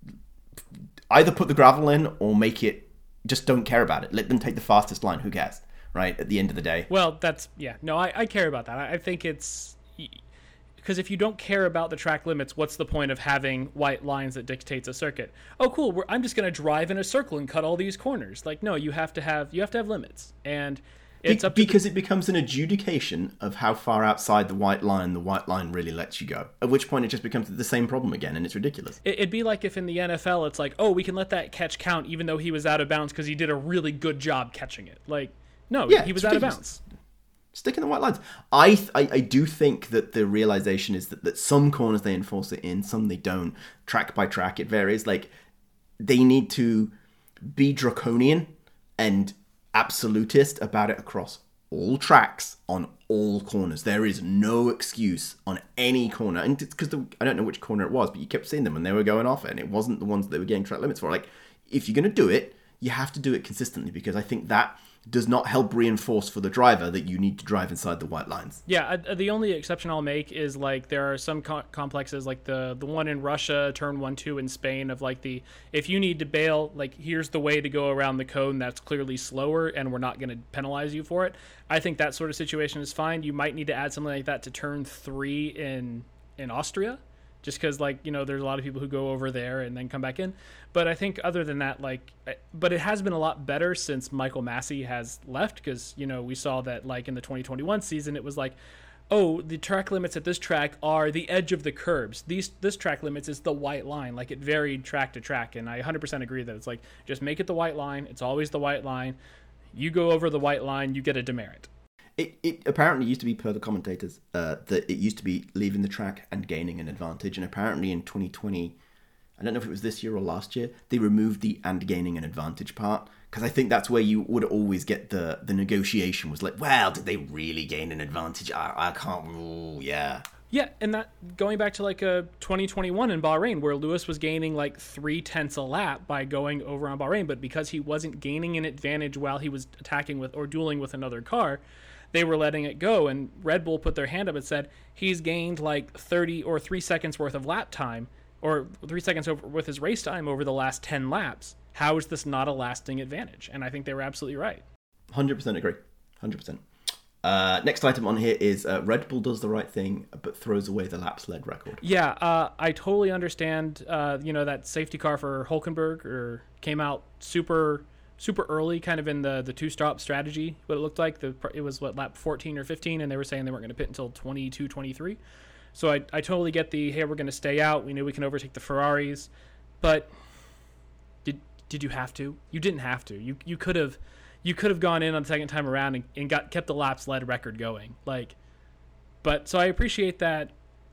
either put the gravel in or make it, just don't care about it. Let them take the fastest line. Who cares, right? At the end of the day. Well, that's, yeah. No, I, I care about that. I, I think it's... Because if you don't care about the track limits, what's the point of having white lines that dictates a circuit? Oh, cool. We're, I'm just going to drive in a circle and cut all these corners. Like, no, you have to have you have to have limits, and it's Be- up to because the- it becomes an adjudication of how far outside the white line the white line really lets you go. At which point it just becomes the same problem again, and it's ridiculous. It'd be like if in the N F L it's like, oh, we can let that catch count even though he was out of bounds because he did a really good job catching it. Like, no, Yeah, he was it's out of ridiculous. bounds. Stick in the white lines. I, th- I I do think that the realization is that, that some corners they enforce it in, some they don't. Track by track, it varies. Like, they need to be draconian and absolutist about it across all tracks on all corners. There is no excuse on any corner. And it's because I don't know which corner it was, but you kept seeing them when they were going off it, and it wasn't the ones that they were getting track limits for. Like, if you're going to do it, you have to do it consistently, because I think that does not help reinforce for the driver that you need to drive inside the white lines. Yeah, uh, the only exception I'll make is like there are some co- complexes like the the one in Russia, turn one two in Spain, of like the if you need to bail, like here's the way to go around the cone that's clearly slower and we're not going to penalize you for it. I think that sort of situation is fine. You might need to add something like that to turn three in in Austria, just because, like, you know, there's a lot of people who go over there and then come back in. But I think other than that, like, but it has been a lot better since Michael Massey has left, because, you know, we saw that, like, in the twenty twenty-one season, it was like, oh, the track limits at this track are the edge of the curbs. These This track limits is the white line. Like, it varied track to track, and I one hundred percent agree that it's like, just make it the white line. It's always the white line. You go over the white line, you get a demerit. It, it apparently used to be, per the commentators, uh, that it used to be leaving the track and gaining an advantage. And apparently in twenty twenty, I don't know if it was this year or last year, they removed the and gaining an advantage part. Because I think that's where you would always get the, the negotiation was like, well, did they really gain an advantage? I, I can't, ooh, yeah. Yeah, and that going back to like a twenty twenty-one in Bahrain, where Lewis was gaining like three tenths a lap by going over on Bahrain, but because he wasn't gaining an advantage while he was attacking with or dueling with another car, they were letting it go. And Red Bull put their hand up and said he's gained like thirty or three seconds worth of lap time, or three seconds over with his race time over the last ten laps. How is this not a lasting advantage? And I think they were absolutely right. one hundred percent agree. one hundred percent. Uh, next item on here is uh, Red Bull does the right thing, but throws away the laps led record. Yeah, uh, I totally understand. Uh, you know, that safety car for Hülkenberg or came out super, super early, kind of in the the two stop strategy. What it looked like, the it was what lap fourteen or fifteen, and they were saying they weren't going to pit until twenty-two, twenty-three. So I I totally get the hey, we're going to stay out. We knew we can overtake the Ferraris, but did did you have to? You didn't have to. You you could have. You could have gone in on the second time around and, and got kept the laps led record going. Like, but so I appreciate that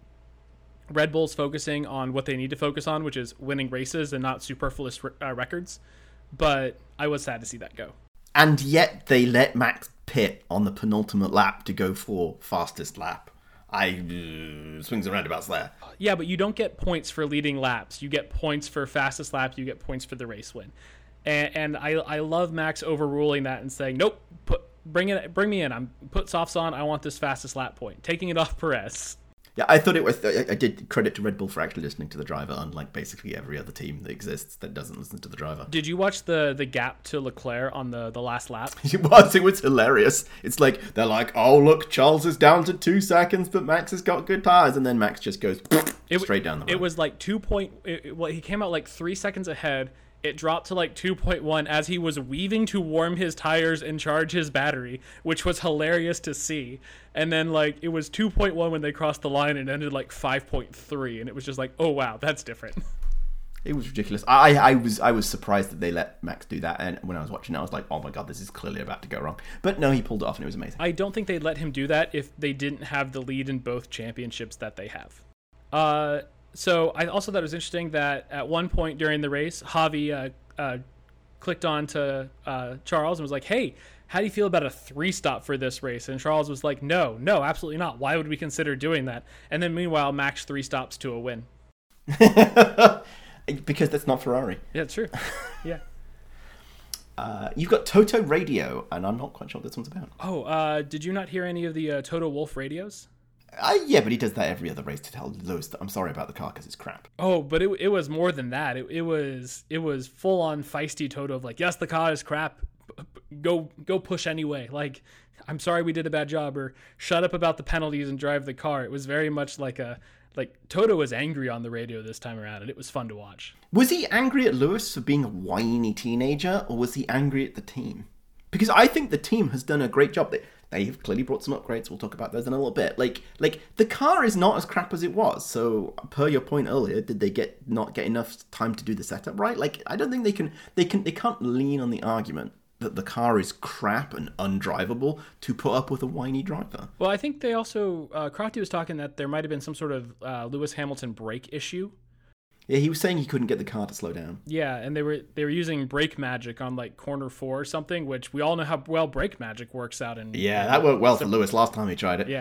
Red Bull's focusing on what they need to focus on, which is winning races and not superfluous uh, records. But I was sad to see that go. And yet they let Max pit on the penultimate lap to go for fastest lap. I uh, swings and roundabouts there. Yeah, but you don't get points for leading laps. You get points for fastest lap. You get points for the race win. And, and I I love Max overruling that and saying, nope, put bring it bring me in. I'm put softs on. I want this fastest lap point. Taking it off Perez. Yeah, I thought it was. I did credit to Red Bull for actually listening to the driver, unlike basically every other team that exists that doesn't listen to the driver. Did you watch the the gap to Leclerc on the, the last lap? It was. It was hilarious. It's like they're like, oh look, Charles is down to two seconds, but Max has got good tires, and then Max just goes It, straight down the road. It was like two point. It, it- well, he came out like three seconds ahead. It dropped to like two point one as he was weaving to warm his tires and charge his battery, which was hilarious to see. And then like it was two point one when they crossed the line and ended like five point three, and it was just like, oh wow, that's different. It was ridiculous. I, I was I was surprised that they let Max do that, and when I was watching, I was like, oh my god, this is clearly about to go wrong. But no, he pulled it off, and it was amazing. I don't think they'd let him do that if they didn't have the lead in both championships that they have. Uh, so I also thought it was interesting that at one point during the race, Javi uh, uh, clicked on to uh, Charles and was like, hey, how do you feel about a three stop for this race? And Charles was like, no, no, absolutely not. Why would we consider doing that? And then meanwhile, Max three stops to a win. Because that's not Ferrari. Yeah, it's true. Yeah. Uh, you've got Toto Radio, and I'm not quite sure what this one's about. Oh, uh, did you not hear any of the uh, Toto Wolff radios? Uh, yeah, but he does that every other race to tell Lewis that I'm sorry about the car because it's crap. Oh, but it it was more than that. It it was it was full on feisty Toto of like, yes, the car is crap. Go go push anyway. Like, I'm sorry we did a bad job, or shut up about the penalties and drive the car. It was very much like a like Toto was angry on the radio this time around, and it was fun to watch. Was he angry at Lewis for being a whiny teenager, or was he angry at the team? Because I think the team has done a great job. They they have clearly brought some upgrades. We'll talk about those in a little bit. Like like the car is not as crap as it was. So per your point earlier, did they get not get enough time to do the setup right? Like I don't think they can they can they can't lean on the argument that the car is crap and undrivable to put up with a whiny driver. Well, I think they also uh, Crofty was talking that there might have been some sort of uh, Lewis Hamilton brake issue. Yeah, he was saying he couldn't get the car to slow down. Yeah, and they were they were using brake magic on like corner four or something, which we all know how well brake magic works out in. Yeah, that worked well for Lewis last time he tried it. Yeah.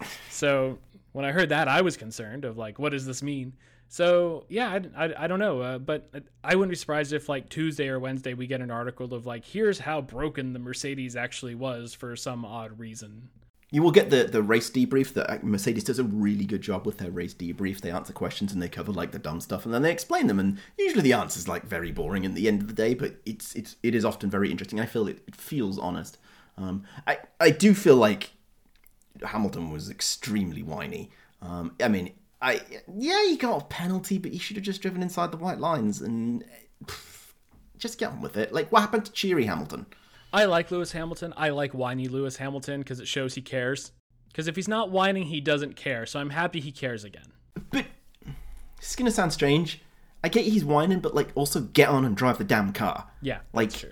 So when I heard that, I was concerned of like, what does this mean? So yeah, I, I, I don't know, uh, but I wouldn't be surprised if like Tuesday or Wednesday we get an article of like, here's how broken the Mercedes actually was for some odd reason. You will get the, the race debrief. That Mercedes does a really good job with their race debrief. They answer questions and they cover like the dumb stuff and then they explain them. And usually the answer's like very boring in the end of the day, but it's it's it is often very interesting. I feel it, it feels honest. Um, I I do feel like Hamilton was extremely whiny. Um, I mean, I yeah, he got a penalty, but he should have just driven inside the white lines and pff, just get on with it. Like what happened to cheery Hamilton? I like Lewis Hamilton. I like whiny Lewis Hamilton because it shows he cares. Because if he's not whining, he doesn't care. So I'm happy he cares again. But it's going to sound strange. I get he's whining, but like also get on and drive the damn car. Yeah, like, that's true.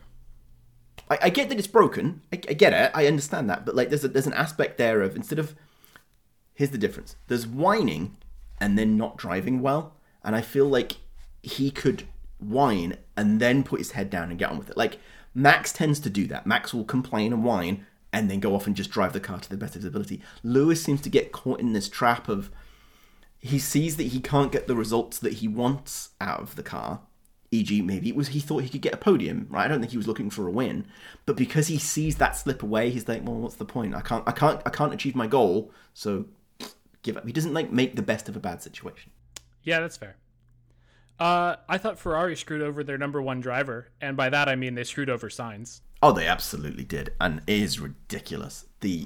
I, I get that it's broken. I, I get it. I understand that. But like there's a, there's an aspect there of instead of... Here's the difference. There's whining and then not driving well. And I feel like he could whine and then put his head down and get on with it. Like... Max tends to do that. Max will complain and whine and then go off and just drive the car to the best of his ability. Lewis seems to get caught in this trap of he sees that he can't get the results that he wants out of the car. for example, maybe it was he thought he could get a podium, right? I don't think he was looking for a win, but because he sees that slip away, he's like, well, what's the point? I can't, I can't, I can't achieve my goal, so give up. He doesn't like make the best of a bad situation. Yeah, that's fair. Uh, I thought Ferrari screwed over their number one driver, and by that I mean they screwed over Sainz. Oh, they absolutely did, and it is ridiculous. The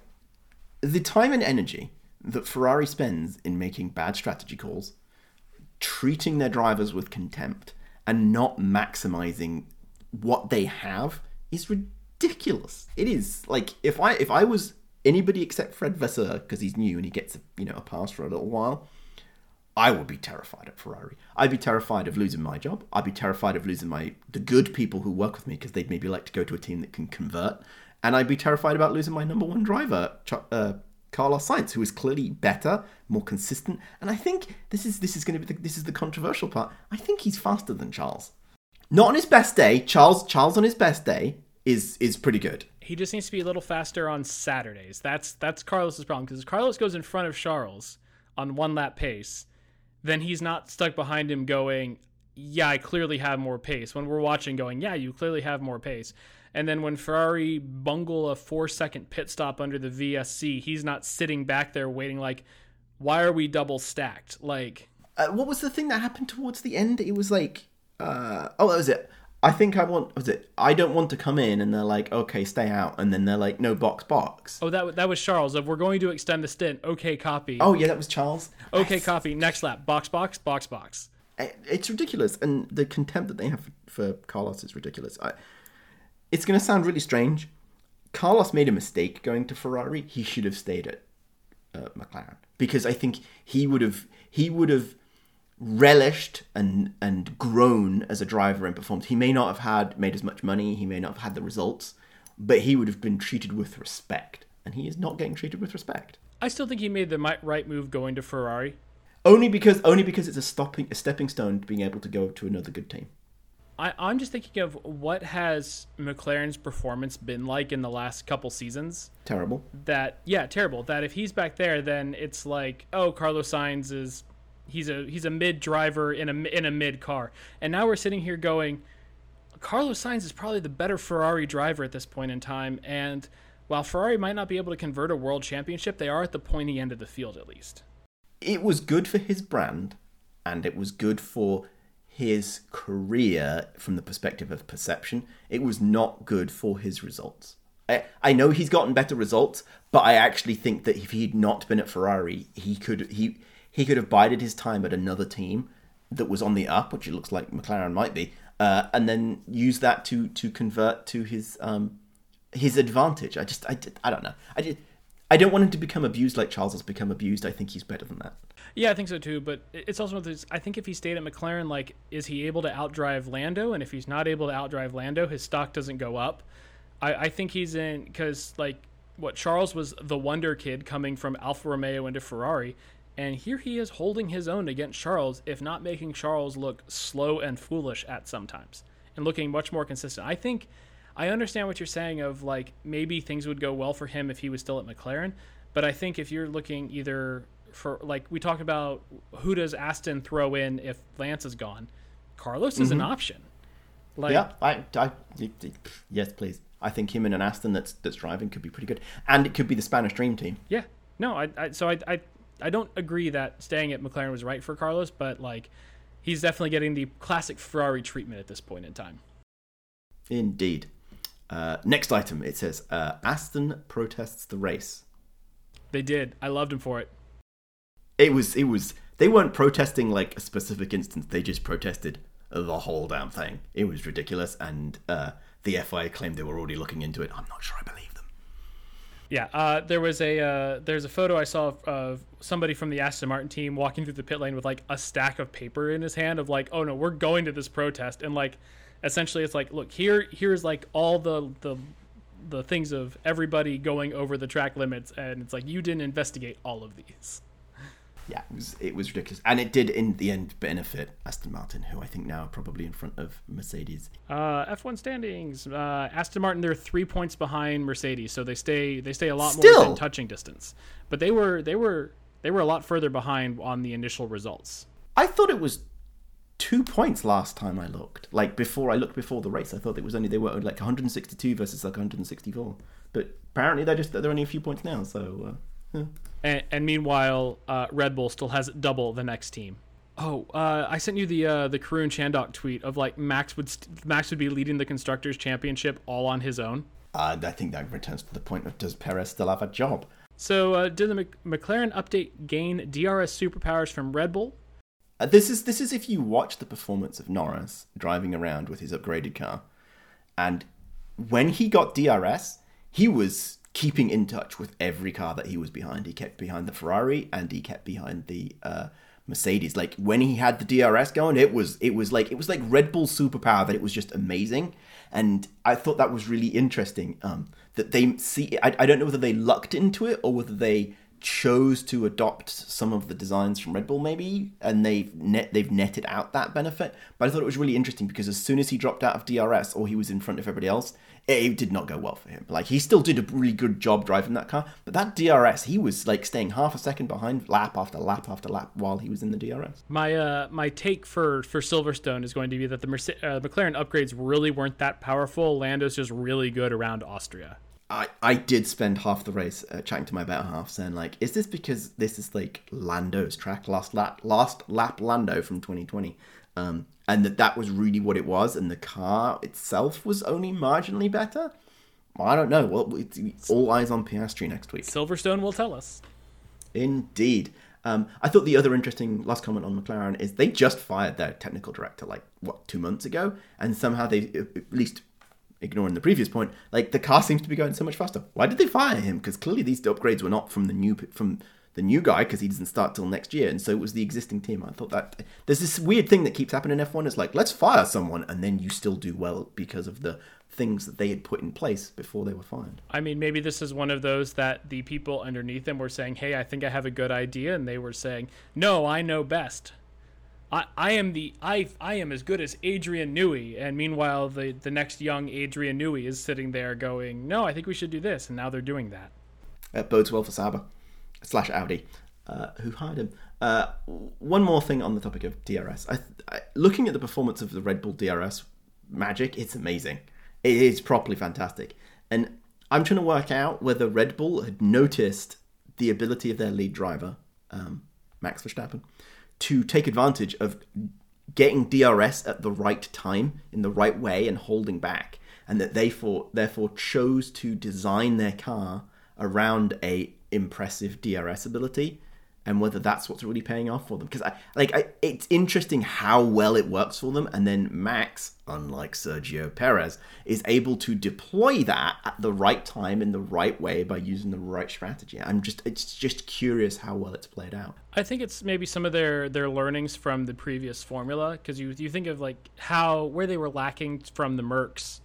the time and energy that Ferrari spends in making bad strategy calls, treating their drivers with contempt, and not maximizing what they have is ridiculous. It is like if I if I was anybody except Fred Vasseur, because he's new and he gets you know a pass for a little while, I would be terrified at Ferrari. I'd be terrified of losing my job. I'd be terrified of losing my the good people who work with me because they'd maybe like to go to a team that can convert. And I'd be terrified about losing my number one driver, uh, Carlos Sainz, who is clearly better, more consistent. And I think this is this is going to be the, this is the controversial part. I think he's faster than Charles. Not on his best day. Charles Charles on his best day is is pretty good. He just needs to be a little faster on Saturdays. That's that's Carlos's problem because Carlos goes in front of Charles on one lap pace. Then he's not stuck behind him going, yeah, I clearly have more pace. When we're watching going, yeah, you clearly have more pace. And then when Ferrari bungle a four-second pit stop under the V S C, he's not sitting back there waiting like, why are we double stacked? Like, uh, what was the thing that happened towards the end? It was like, uh, oh, that was it. I think I want. Was it? I don't want to come in and they're like, okay, stay out, and then they're like, no, box, box. Oh, that that was Charles. If we're going to extend the stint, okay, copy. Oh yeah, that was Charles. Okay, copy. Next lap, box, box, box, box. It's ridiculous, and the contempt that they have for, for Carlos is ridiculous. I, it's going to sound really strange. Carlos made a mistake going to Ferrari. He should have stayed at uh, McLaren, because I think he would have he would have relished and and grown as a driver and performed. He may not have had made as much money. He may not have had the results, but he would have been treated with respect, and he is not getting treated with respect. I still think he made the right move going to Ferrari. Only because only because it's a stopping a stepping stone to being able to go to another good team. I, I'm just thinking of what has McLaren's performance been like in the last couple seasons. Terrible. That yeah, terrible. That if he's back there, then it's like, oh, Carlos Sainz is he's a he's a mid driver in a in a mid car, and now we're sitting here going, Carlos Sainz is probably the better Ferrari driver at this point in time, and while Ferrari might not be able to convert a world championship, they are at the pointy end of the field at least. It was good for his brand, and it was good for his career from the perspective of perception. It was not good for his results. I, I know he's gotten better results, but I actually think that if he'd not been at Ferrari, he could he he could have bided his time at another team that was on the up, which it looks like McLaren might be, uh, and then use that to to convert to his um his advantage. I just I, I don't know. I just. I don't want him to become abused like Charles has become abused. I think he's better than that. Yeah, I think so too. But it's also one of those, I think if he stayed at McLaren, like, is he able to outdrive Lando? And if he's not able to outdrive Lando, his stock doesn't go up. I, I think he's in, because like what Charles was the wonder kid coming from Alfa Romeo into Ferrari, and here he is holding his own against Charles, if not making Charles look slow and foolish at sometimes, and looking much more consistent. I think. I understand what you're saying of like maybe things would go well for him if he was still at McLaren, but I think if you're looking either for like we talked about who does Aston throw in if Lance is gone, Carlos is mm-hmm. an option. Like yeah, I, I, yes, please. I think him in an Aston that's that's driving could be pretty good, and it could be the Spanish Dream Team. Yeah, no, I, I so I, I I don't agree that staying at McLaren was right for Carlos, but like he's definitely getting the classic Ferrari treatment at this point in time. Indeed. Uh, next item, it says, uh, Aston protests the race. They did. I loved him for it. It was, it was, they weren't protesting like a specific instance. They just protested the whole damn thing. It was ridiculous. And uh, the F I A claimed they were already looking into it. I'm not sure I believe them. Yeah. Uh, there was a, uh, there's a photo I saw of, of somebody from the Aston Martin team walking through the pit lane with like a stack of paper in his hand of like, oh no, we're going to this protest. And like, essentially, it's like, look, here, here's like all the, the the things of everybody going over the track limits, and it's like you didn't investigate all of these. Yeah, it was it was ridiculous, and it did in the end benefit Aston Martin, who I think now are probably in front of Mercedes. Uh, F one standings: uh, Aston Martin, they're three points behind Mercedes, so they stay they stay a lot Still. more than touching distance. But they were they were they were a lot further behind on the initial results. I thought it was two points last time I looked. Like before I looked before the race, I thought it was only they were like one hundred sixty-two versus like one hundred sixty-four. But apparently they're just they're only a few points now. So, uh, yeah. and, and meanwhile, uh, Red Bull still has double the next team. Oh, uh, I sent you the uh, the Karun Chandok tweet of like Max would st- Max would be leading the constructors championship all on his own. Uh, I think that returns to the point of does Perez still have a job? So uh, did the Mc- McLaren update gain D R S superpowers from Red Bull? Uh, this is this is if you watch the performance of Norris driving around with his upgraded car, and when he got D R S, he was keeping in touch with every car that he was behind. He kept behind the Ferrari and he kept behind the uh, Mercedes. Like when he had the D R S going, it was it was like it was like Red Bull superpower that it was just amazing. And I thought that was really interesting. Um, that they see, I, I don't know whether they lucked into it or whether they chose to adopt some of the designs from Red Bull maybe, and they've net they've netted out that benefit. But I thought it was really interesting because as soon as he dropped out of D R S or he was in front of everybody else, it did not go well for him. Like he still did a really good job driving that car, but that D R S, he was like staying half a second behind lap after lap after lap while he was in the D R S. My uh my take for for Silverstone is going to be that the Merce- uh, McLaren upgrades really weren't that powerful. Lando's just really good around Austria. I, I did spend half the race uh, chatting to my better half saying, like, is this because this is, like, Lando's track? Last lap, last lap Lando from twenty twenty. um, and that that was really what it was, and the car itself was only marginally better. I don't know. Well, it's, it's all eyes on Piastri next week. Silverstone will tell us. Indeed. Um, I thought the other interesting last comment on McLaren is they just fired their technical director like, what, two months ago? And somehow they, at least ignoring the previous point, like the car seems to be going so much faster. Why did they fire him? Because clearly these upgrades were not from the new from the new guy, because he doesn't start till next year. And so it was the existing team. I thought that there's this weird thing that keeps happening in F one. It's like, let's fire someone and then you still do well because of the things that they had put in place before they were fired. I mean, maybe this is one of those that the people underneath them were saying, hey, I think I have a good idea. And they were saying, no, I know best. I, I am the I I am as good as Adrian Newey. And meanwhile, the, the next young Adrian Newey is sitting there going, no, I think we should do this. And now they're doing that. It bodes well for Sauber slash Audi, uh, who hired him. Uh, one more thing on the topic of D R S. I, I, looking at the performance of the Red Bull D R S Magic, it's amazing. It is properly fantastic. And I'm trying to work out whether Red Bull had noticed the ability of their lead driver, um, Max Verstappen, to take advantage of getting D R S at the right time, in the right way, and holding back. And that they for, therefore chose to design their car around a impressive D R S ability, and whether that's what's really paying off for them. Because I like I, it's interesting how well it works for them, and then Max, unlike Sergio Perez, is able to deploy that at the right time in the right way by using the right strategy. I'm just it's just curious how well it's played out. I think it's maybe some of their their learnings from the previous formula, because you you think of like how where they were lacking from the Mercs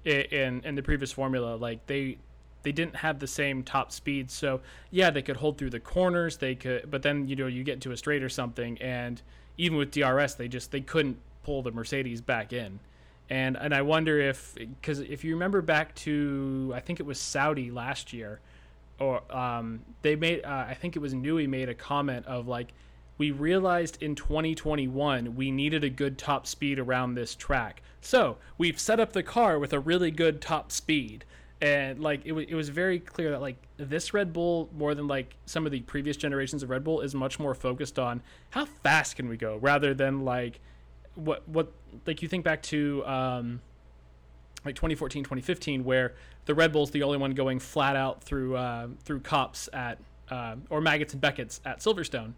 in in the previous formula, like they. They didn't have the same top speed. So yeah, they could hold through the corners. They could, but then, you know, you get into a straight or something, and even with D R S, they just, they couldn't pull the Mercedes back in. And, and I wonder if, cause if you remember back to, I think it was Saudi last year, or, um, they made, uh, I think it was Newey made a comment of like, we realized in twenty twenty-one, we needed a good top speed around this track. So we've set up the car with a really good top speed. And like it was, it was very clear that like this Red Bull, more than like some of the previous generations of Red Bull, is much more focused on how fast can we go, rather than like what what like you think back to um, like twenty fourteen, twenty fifteen, where the Red Bull's the only one going flat out through uh, through Copse at uh, or Maggots and Beckett's at Silverstone,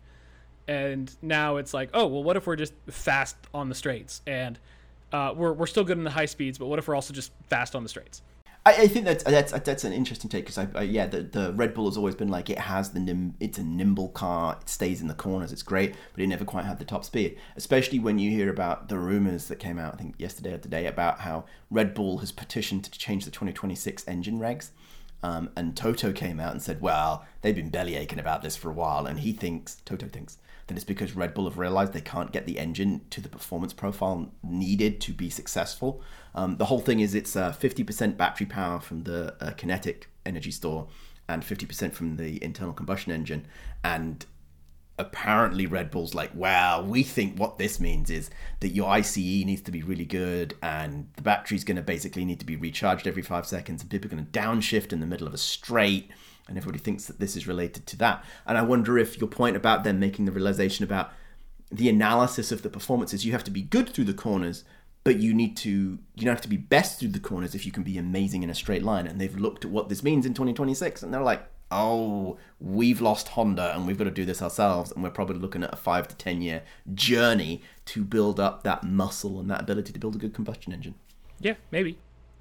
and now it's like, oh well, what if we're just fast on the straights, and uh, we're we're still good in the high speeds, but what if we're also just fast on the straights? I, I think that's that's that's an interesting take, because I, I yeah the, the Red Bull has always been like, it has the nim, it's a nimble car, it stays in the corners, it's great, but it never quite had the top speed. Especially when you hear about the rumors that came out, I think yesterday or today, about how Red Bull has petitioned to change the twenty twenty-six engine regs, um, and Toto came out and said, well, they've been belly aching about this for a while, and he thinks Toto thinks that it's because Red Bull have realized they can't get the engine to the performance profile needed to be successful. Um, the whole thing is it's uh, fifty percent battery power from the uh, kinetic energy store and fifty percent from the internal combustion engine. And apparently Red Bull's like, well, we think what this means is that your I C E needs to be really good, and the battery's going to basically need to be recharged every five seconds, and people are going to downshift in the middle of a straight. And everybody thinks that this is related to that. And I wonder if your point about them making the realization about the analysis of the performances, you have to be good through the corners, but you need to, you don't have to be best through the corners if you can be amazing in a straight line. And they've looked at what this means in twenty twenty-six, and they're like, oh, we've lost Honda and we've got to do this ourselves. And we're probably looking at a five to ten year journey to build up that muscle and that ability to build a good combustion engine. Yeah, maybe.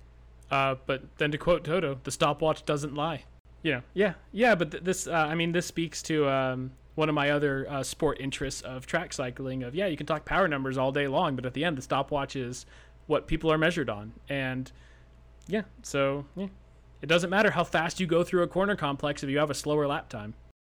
Uh, but then to quote Toto, the stopwatch doesn't lie. You know, yeah, yeah, but th- this, uh, I mean, this speaks to um, one of my other uh, sport interests of track cycling. Of yeah, you can talk power numbers all day long, but at the end, the stopwatch is what people are measured on, and yeah, so yeah, it doesn't matter how fast you go through a corner complex if you have a slower lap time.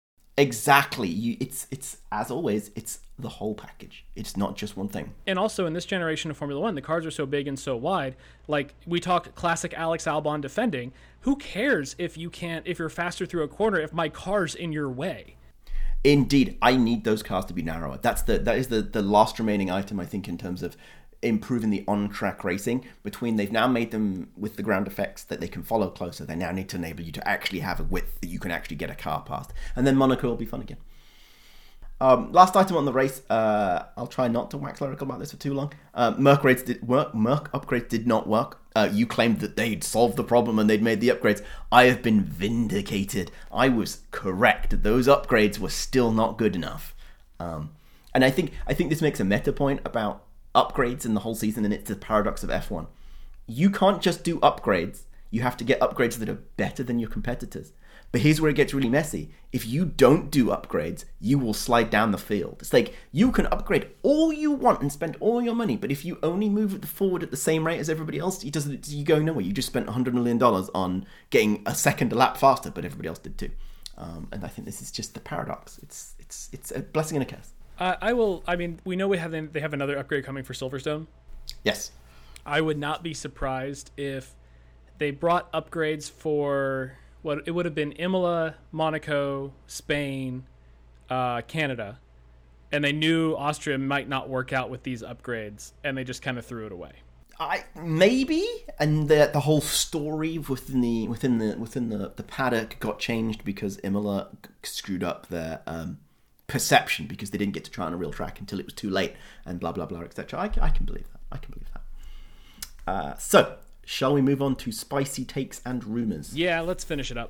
Exactly. You, it's it's as always, it's the whole package. It's not just one thing. And also in this generation of Formula One, the cars are so big and so wide. Like we talked, classic Alex Albon defending. Who cares if you can't, if you're faster through a corner, if my car's in your way? Indeed, I need those cars to be narrower. That's the that is the the last remaining item, I think, in terms of improving the on-track racing. Between they've now made them with the ground effects that they can follow closer. They now need to enable you to actually have a width that you can actually get a car past, and then Monaco will be fun again. Um, last item on the race. Uh, I'll try not to wax lyrical about this for too long. Uh, Merc upgrades did work. Merc upgrades did not work. Uh, you claimed that they'd solved the problem and they'd made the upgrades. I have been vindicated. I was correct. Those upgrades were still not good enough. Um, and I think I think this makes a meta point about upgrades in the whole season, and it's the paradox of F one. You can't just do upgrades. You have to get upgrades that are better than your competitors. But here's where it gets really messy. If you don't do upgrades, you will slide down the field. It's like, you can upgrade all you want and spend all your money, but if you only move forward at the same rate as everybody else, it doesn't, you go nowhere. You just spent one hundred million dollars on getting a second a lap faster, but everybody else did too. Um, and I think this is just the paradox. It's it's it's a blessing and a curse. Uh, I will, I mean, we know we have they have another upgrade coming for Silverstone. Yes. I would not be surprised if they brought upgrades for what it would have been Imola, Monaco, Spain, uh, Canada, and they knew Austria might not work out with these upgrades, and they just kind of threw it away. I maybe, and the the whole story within the within the within the, the paddock got changed because Imola screwed up their um, perception because they didn't get to try on a real track until it was too late, and blah blah blah, et cetera. I, I can believe that. I can believe that. Uh, so. Shall we move on to spicy takes and rumours? Yeah, let's finish it up.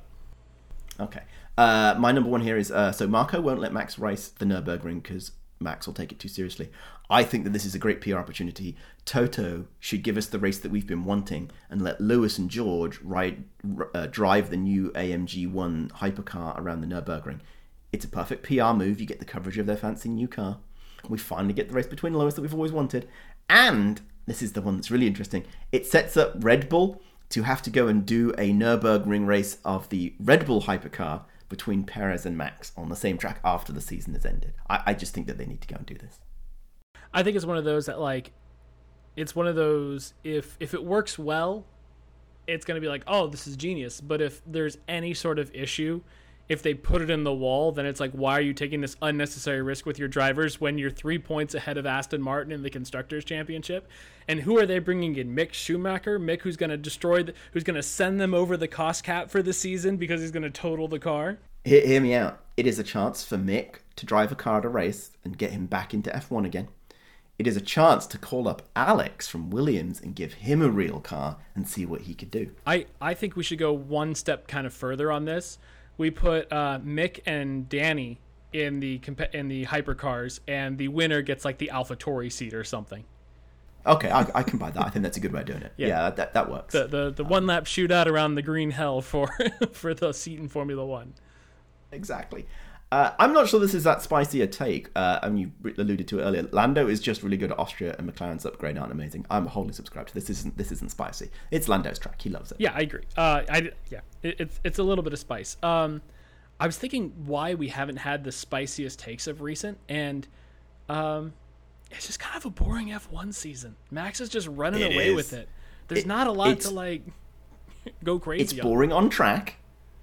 Okay. Uh, my number one here is, uh, so Marco won't let Max race the Nürburgring because Max will take it too seriously. I think that this is a great P R opportunity. Toto should give us the race that we've been wanting and let Lewis and George ride, uh, drive the new A M G one hypercar around the Nürburgring. It's a perfect P R move. You get the coverage of their fancy new car. We finally get the race between Lewis that we've always wanted. And... this is the one that's really interesting. It sets up Red Bull to have to go and do a Nürburgring race of the Red Bull hypercar between Perez and Max on the same track after the season has ended. I, I just think that they need to go and do this. I think it's one of those that, like, it's one of those, if if it works well, it's going to be like, oh, this is genius. But if there's any sort of issue, if they put it in the wall, then it's like, why are you taking this unnecessary risk with your drivers when you're three points ahead of Aston Martin in the Constructors' Championship? And who are they bringing in? Mick Schumacher? Mick, who's going to destroy, the, who's going to send them over the cost cap for the season because he's going to total the car? Hear, hear me out. It is a chance for Mick to drive a car at a race and get him back into F one again. It is a chance to call up Alex from Williams and give him a real car and see what he could do. I, I think we should go one step kind of further on this. We put uh, Mick and Danny in the comp- in the hypercars, and the winner gets like the AlphaTauri seat or something. Okay, I, I can buy that. I think that's a good way of doing it. Yeah, yeah that that works. The the, the one lap shootout around the green hell for for the seat in Formula One. Exactly. Uh, I'm not sure this is that spicy a take. Uh, I mean, you alluded to it earlier. Lando is just really good at Austria, and McLaren's upgrade aren't amazing. I'm wholly subscribed to this. Isn't this isn't spicy? It's Lando's track. He loves it. Yeah, I agree. Uh, I yeah, it, it's it's a little bit of spice. Um, I was thinking why we haven't had the spiciest takes of recent, and um, it's just kind of a boring F one season. Max is just running it away is. with it. There's it, not a lot to like go crazy. It's boring on. on track,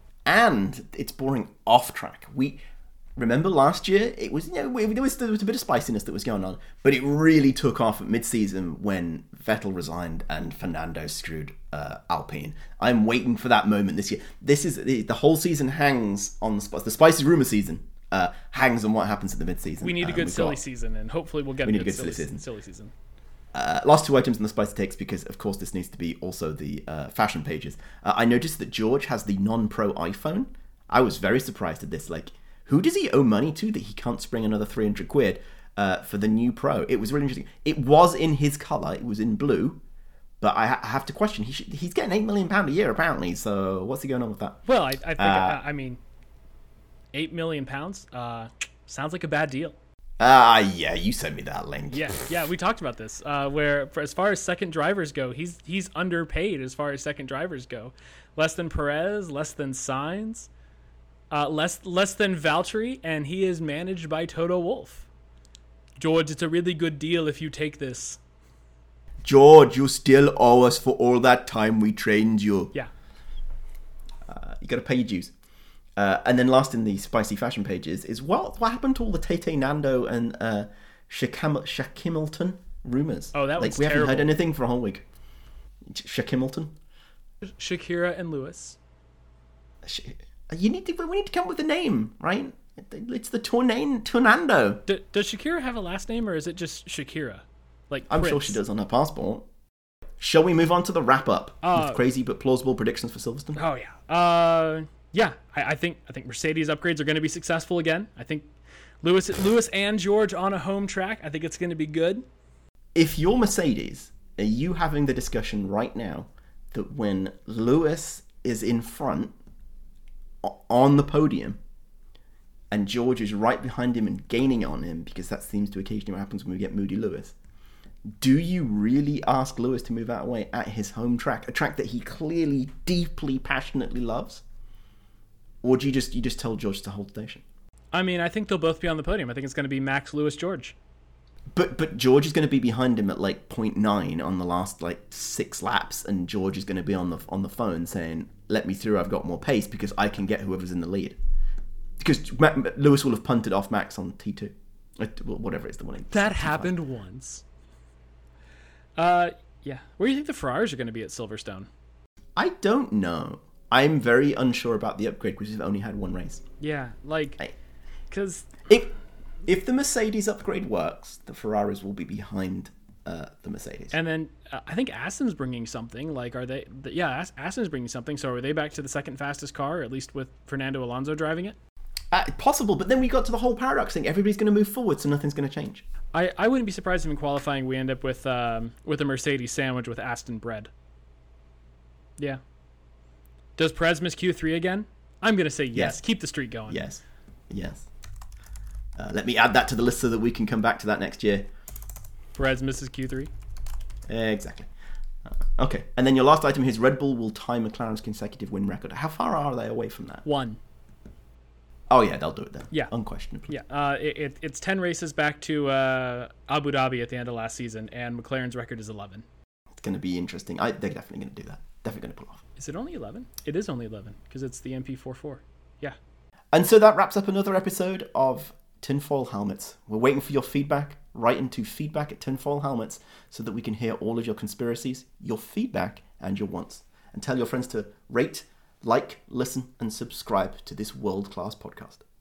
and it's boring off track. We. Remember last year, it was, you know, there was, there was a bit of spiciness that was going on, but it really took off at mid-season when Vettel resigned and Fernando screwed uh, Alpine. I'm waiting for that moment this year. This is the, the whole season hangs on the the spicy rumor season uh, hangs on what happens at the mid-season. We need a good um, silly got, season, and hopefully we'll get we a need good, a good silly, silly season. silly season. Uh, last two items in the spicy takes, because of course this needs to be also the uh, fashion pages. Uh, I noticed that George has the non-pro iPhone. I was very surprised at this. Like, who does he owe money to that he can't spring another three hundred quid uh, for the new Pro? It was really interesting. It was in his colour. It was in blue. But I, ha- I have to question. He should, he's getting eight million pounds a year, apparently. So what's he going on with that? Well, I, I think, uh, I, I mean, eight million pounds uh, sounds like a bad deal. Ah, uh, yeah, you sent me that link. Yeah, yeah, we talked about this. Uh, where for, as far as second drivers go, he's he's underpaid as far as second drivers go. Less than Perez, less than Sainz. Uh, less less than Valtteri, and he is managed by Toto Wolff. George, it's a really good deal if you take this. George, you still owe us for all that time we trained you. Yeah. Uh, you got to pay your dues. Uh, and then last in the spicy fashion pages is what what happened to all the Tete Nando and uh, Shakam- Shakimilton rumours? Oh, that like was we terrible. haven't heard anything for a whole week. Shakimilton? Shakira and Lewis. You need to. We need to come up with a name, right? It's the Tornado, Tornado. D- does Shakira have a last name, or is it just Shakira? Like I'm Prince? sure she does on her passport. Shall we move on to the wrap-up Uh, with crazy but plausible predictions for Silverstone? Oh yeah, uh, yeah. I, I think I think Mercedes upgrades are going to be successful again. I think Lewis, Lewis and George on a home track. I think it's going to be good. If you're Mercedes, are you having the discussion right now that when Lewis is in front o- on the podium and George is right behind him and gaining on him, because that seems to occasionally what happens when we get Moody Lewis, do you really ask Lewis to move out of the way at his home track, a track that he clearly, deeply, passionately loves? Or do you just you just tell George to hold station? I mean, I think they'll both be on the podium. I think it's going to be Max, Lewis, George. But but George is going to be behind him at like point nine on the last like six laps, and George is going to be on the on the phone saying, "Let me through. I've got more pace because I can get whoever's in the lead." Because Ma- Lewis will have punted off Max on T two, whatever it's the one. That happened once. Uh, yeah. Where do you think the Ferraris are going to be at Silverstone? I don't know. I'm very unsure about the upgrade because we've only had one race. Yeah, like, because if if the Mercedes upgrade works, the Ferraris will be behind uh, the Mercedes. And then uh, I think Aston's bringing something. Like, are they? The, yeah, Ast- Aston's bringing something. So are they back to the second fastest car, at least with Fernando Alonso driving it? Uh, possible, but then we got to the whole paradox thing. Everybody's going to move forward, so nothing's going to change. I, I wouldn't be surprised if in qualifying we end up with um, with a Mercedes sandwich with Aston bread. Yeah. Does Perez miss Q three again? I'm going to say yes. Yes. Keep the streak going. Yes. Yes. Uh, let me add that to the list so that we can come back to that next year. Perez misses Q three. Exactly. Uh, okay. And then your last item here is Red Bull will tie McLaren's consecutive win record. How far are they away from that? One. Oh, yeah, they'll do it then. Yeah. Unquestionably. Yeah. Uh, it, it, it's ten races back to uh, Abu Dhabi at the end of last season, and McLaren's record is eleven. It's going to be interesting. I, they're definitely going to do that. Definitely going to pull off. Is it only eleven? It is only eleven, because it's the M P forty-four. Yeah. And so that wraps up another episode of Tinfoil Helmets. We're waiting for your feedback. Write into feedback at Tinfoil Helmets so that we can hear all of your conspiracies, your feedback, and your wants. And tell your friends to rate, like, listen, and subscribe to this world-class podcast.